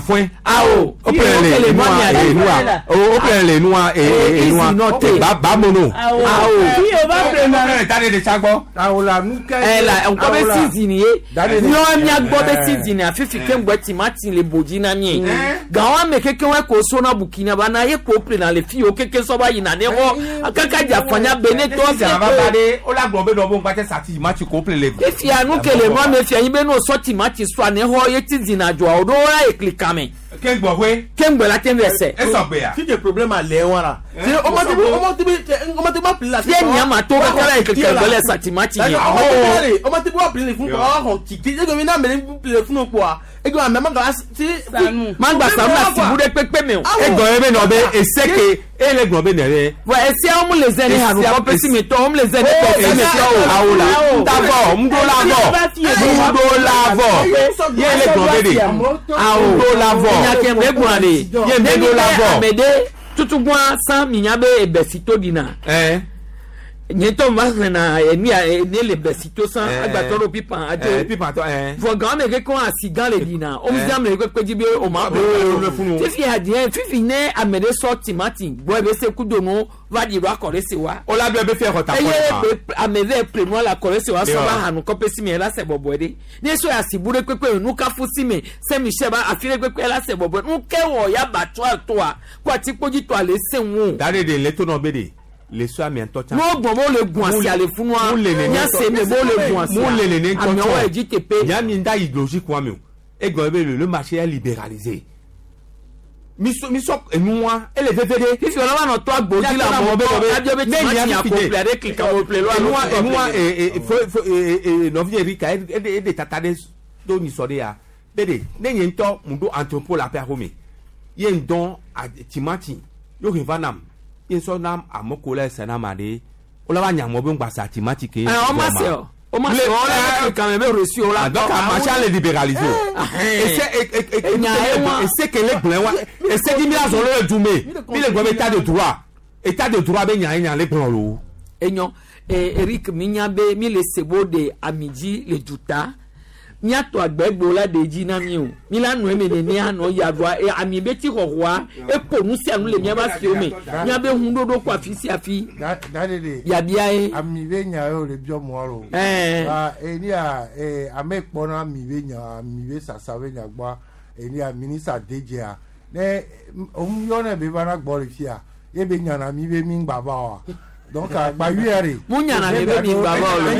awo o plein le noa e noa o plein le noa e e noa ba ba mono awo fi o ba plein na tade de chagbo awo la nuke eh la on ko be season ye no mi agbo be season afifi kemgbe timati le boji na mi gawa me keke we ko so na bukina ba na ye ko plein na le fi o keke so ba yi na ne ho akaka jafanya bene to se ba ba de o la gbo be no bo npa te sati timati ko plein le if ya nu kele mo me fi yin be no so timati so ane ho ye season ajo odo ra e click ame kengbo we kengbo la tembe se e so gbe ya si de problème a le wara ti o mo ti o mo ti o mo ti ba pila ti enya ma to ka kala e click gole sa timati ye o mo ti ba pila fun ko ho ti ti go mi na me pila fun ko a e go me ma ga ti ma gba sa na si bude pepe me o e go e be no be e seke e le gbo be ne re wa e se o mu le zeni hanu ko pesi me to o mu le zeni ko se me to awula ndabo mdo lavo mdo lavo ye le gbo be de mdo lavo nyake mbeguare ye mdo lavo mede tutugwa san minyabe ebesito dina eh nyeto masle na eni eni le besito san agbatoro pipa ajo eh pipa to eh for gan me ke kon asigan le dina o mi am le pe pe jibe o ma bo fifi adien fifi ne amede so timati bo be se kudo no va di ro akore se wa o la be be fe ko ta ko pa amede pre mo la akore se wa so ba hanu ko pe si me la se bobo de ni so asibure pepe nu ka fu si me se mi se ba afire pepe la se bobo nu ke wo ya ba to to a kwa ti poji to ale se won dare de le to no be de le so ami en to cha mo gbon mo le gun asi ale funu a nya se me mo le gun asi mo le le ni to ami o eji tepe ya mi nda idologie kwa mi o e gbon be le marché est libéralisé mi so mi so enua e le vevede fifi ona no to agboji la mo be be ajo be ti ma ti akople de click am play lo enua enua e e fo e no vie rika e e de tatade do ni so de ya bede ne yen to mudo entrepôt la pe home yen don timati yo rivanam yen so nam amokola sana made o la ba nyamo be ngba sa timati ke eh o ma se o o ma se o la ka me be reçu o la donc a marché les libéraliser et c'est et c'est que les blancs et c'est qui mi la zo le dume mi le gbo état de droit état de droit be nya nya le blanc lo enyo Eric minyabe mi le sebo de amiji le duta mi ato agbegbo la de ji na mi o mi la nu eme ne ni ano ya gwa e ami be ti hohoa e ponu si anu le mi ba fi o me mi abe hun dodo kwa fi si afi dadede ya bia e ami be nya o le bio mo ro eh ah eni a eh amepo na ami be nya ami be sasa be nya gba eni a minister deje a ne o yo na be ba na gbo le fi a e be nya na mi be mi ngba ba wa donc ba yuere munya na bebe mi baba o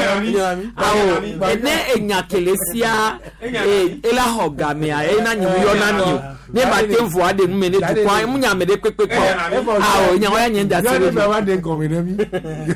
awo ene enya kelesia e ela hoga me a e na nyimu yo na mi o ne ba temfo ade mu me ne tu kwa munya me de pepe ko awo nya wa nya nda sere be wa de gomi na mi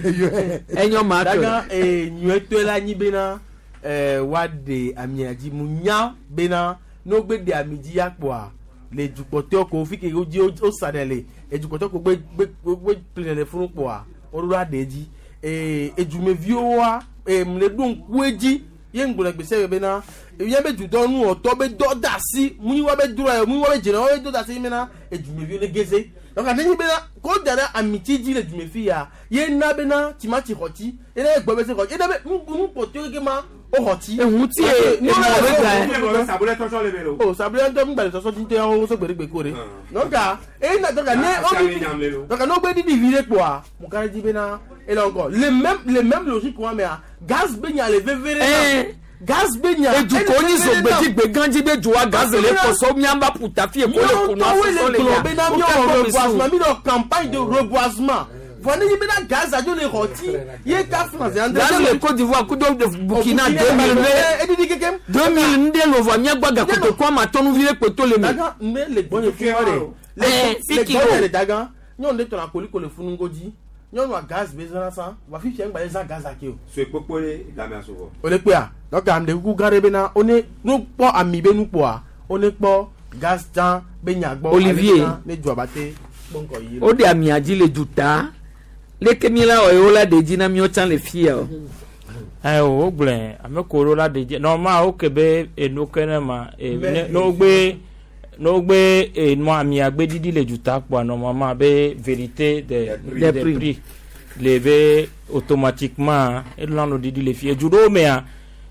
enyo ma to daga e nyueto la nyibe na eh wa de amiaji munya be na no gbe de amiji yapo a le jupote ko fi ke oji o sadele ejukoto ko gbe gbe plele fun po a orura deji eh ejumevio wa eh mledun kueji ye ngbole gbese be na ye be judo nu oto be do da si mu wa be duro mu wa be jina wa be do da si me na ejumevio le geze donc ani be na ko dara amiti ji le jumefia ye na be na timati hoti ele gbo be se ko ye na be mu poto ke ma o hoti ehun ti e mo le ga sabule to so le belo o sabule to ngba to so tin te o so gbere kore donc e na donc ne o donc no gbe di divide po a mo kare ji be na ele encore le même le même logique quoi mais gaz be nya le vevere gaz be nya e ju ko ni so gbe ji gbe ganji be ju wa gaz le ko so mi amba puta fi e ko le ko no so le ya be na mi o reboisement mi no campagne de reboisement voilà il be na gaz a jo le roti ye ka France en dans le Côte d'Ivoire ku do de Burkina deux mille vingt e di kekem deux mille nde lo va mi gbaga ko to kwa ma tonu vile pe to le mi daga me le gbon ye fi ore le le gbon le daga nyon de to na koliko le funu ngoji nyon wa gaz be zana sa wa fi fi ngba le za gaz ake o so epopo le ga mi asowo o le pe a donc am de ku gare be na one no po ami be nu po a one po gaz tan be nya gbo Olivier ne ju abate bonko yi o de ami aji le duta le kemila o yo la de jina mi o chan le fia o eh o gble ame ko ro la de normal o kebe enu kenema e no gbe no gbe e mo ami agbe didi le juta po normalement be vérité de des prix levé automatiquement et là no didi le fia judo me a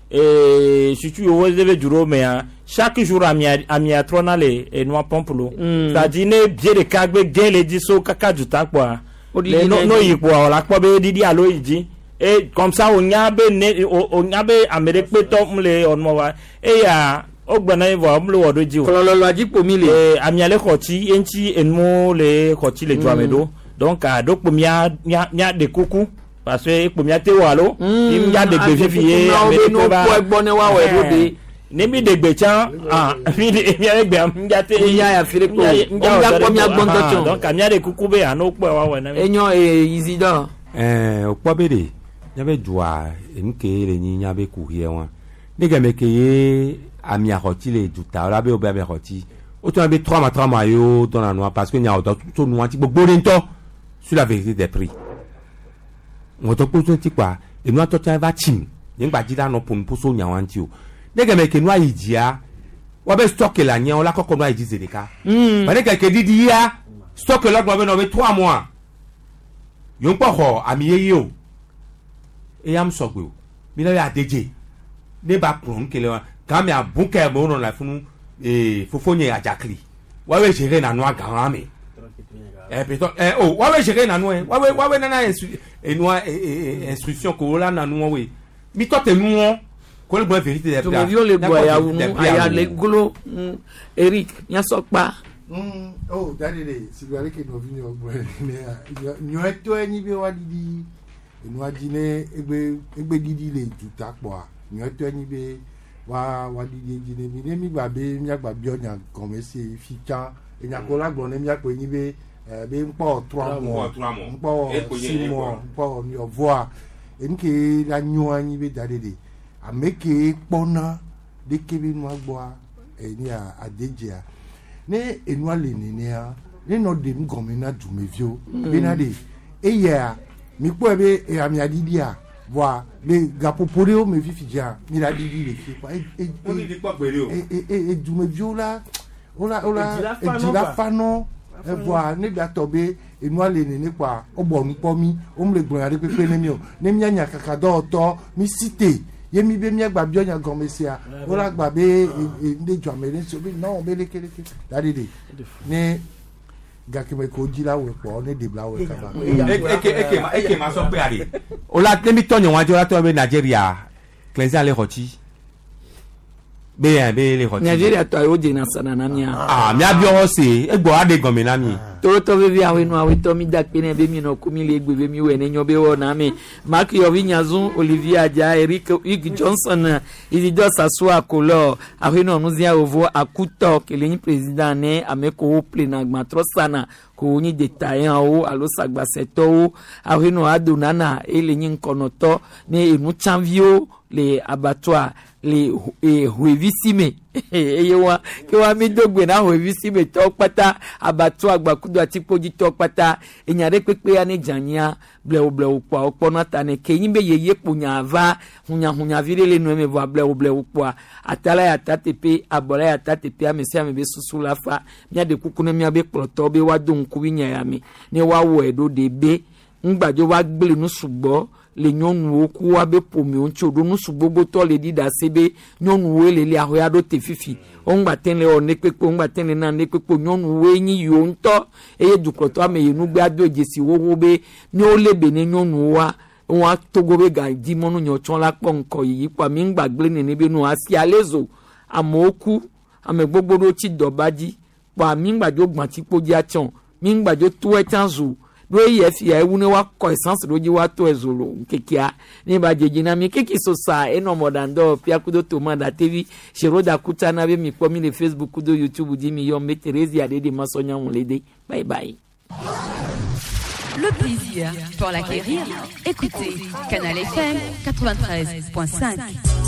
et surtout au début du mais chaque jour à mi à mi atrona les et noir pompulo ça dit ne bien de kagbe gain les diso kaka du temps quoi les no no y quoi la quoi be didi alo idi et comme ça on y a be on y a be Amérique petom les on moi et ya ogbana ivo mlo wodo ji o kololo aji pomi le eh amiale khoti enti enmo le khoti le joamedo donc a do pomia nya nya de kuku parce que pomia te walo im ya de bevivier Amérique ba ko egbone wa we do de nemi de gbecha ah mi de mi egbe am njate ya ya fire ko nga pomia gbonto chon donc amia de kuku be ano po wa we na enyo e Isidore eh opo be de nya be dua enke le nyi nya be ku hie won nega me ke ami aroti le duta la be obe ami aroti autant be trois mois trois mois yo dans la noix parce que nya to noix ti gbogbo nto sur la vérité des prix on to ko ti kwa e noix to ta va tim ngba jida no pon poso nya wan ti o nega me ke noix idia wa be stock la nya o la kokko noix idize de ka ba nega ke didi ya stock la gbo be no be trois mois yo npo ho ami ye yo e am sogbe o mi la ya deje ne ba pron kele wa quand mais à bouquet bon on la funu et fofonye ajakli wa we gérer na noa garame eh peut eh oh wa we gérer na noa wa we wa we na na et noa instruction ko la na noa we mi to te noa ko le bon vérité des to me viole le boy ya unu aya le golo Eric nya sokpa mm oh dadele si gale ke no vini ogbo ne nyo eto eni be wa didi noa dine egbe egbe didi le tuta po nyo eto eni be wa wa didi didi mi mi gba be mi gba bi onya komesi ficha enya ko la gbo ne mi apo yin be be npo trois mois npo six mois npo mi voir enke la nyu anyi be dadede ameke pona de kebe no agbo eni a adejia ne enu ale ni ne a ne no de ngomena dumevio be na de eya mi po be e ami adidi a voilà les gapopore o me vifija mi la didi le fi pa e e e e du me viola ola ola e di la fano e voilà ne da tobe e no ale ne pa obo npo mi o mle gbon ade pepe ne mi o ne mi anya kaka do to mi cité ye mi be mi agba bi onya gomesia ola gba be nde jo amere so be no be le kele da didi ne gakime ko jila we po ne de bla we kaba eke eke eke ma so pe ari o la temi tonyo wan jo la to be Nigeria cleanser le hoti be yan be le hoti Nigeria to ayo de na sana na mi ah mi abi o se egbo ade gan me na mi toro to be awe no awe to mi da pe ne be mi no ku mi le egbe be mi we ne nyo be wo na mi Mark Yovinyazun Olivier Adia Eric Hugh Johnson Isidore Sassoua Kolo awe no nuzia ovo akuto kele ni president ne ameko ple na gmatro sana ko ni détaillant o alo sagba seto awe no adonana ele ni nkonoto ne enu chanvio les abattoirs les huevisime eyewa ke wa mi dogbe na huevisime to pata abattoir gbakudo ati poji to pata enyare pepe ya ne jania ble ble opo opo na tane ke yin be yeye punya va hunya hunya virele no me vo ble ble opo atala ya tatepe abola ya tatepe amesi ame be susu la fa mia de kukune mia be ploto be wa don ku winya ya mi ne wa wo edo de be ngbajo wa gbele nu sugbo le nyɔnu wo ku wa be pomi o ntso do nusu gbogbo tɔ le di da se be nyɔnu wo le le ahoya do te fifi o ŋgba ten le o ne kpekpe o ŋgba ten le na ne kpekpe nyɔnu wo nyi yi o ŋutɔ eye dukɔtɔ ame yi nugbe ado dzesi wowo be ne wo le be ne nyɔnu wa wa togo be ga di mɔnu nyɔtsɔ la kpɔ ŋkɔ yiyi kpɔ mi ŋgba gble nene be no asi alezo amewo ku ame gbogbo do tsi dɔba dzi kpɔ mi ŋgba dzo gbati kpo dzi atsɔ mi ŋgba dzo to ɛtsa zu do ye fia ewu ne wa ko essence do ji wa to ezolo kekia ni ba jeji na mi kiki so sa eno modando pia kudo to manda tv shiroda kutana be mi ko mi le Facebook do YouTube di mi yo me Teresa de de masonya on lede bye bye. Le plaisir pour l'acquérir, écoutez Canal F M quatre-vingt-treize point cinq.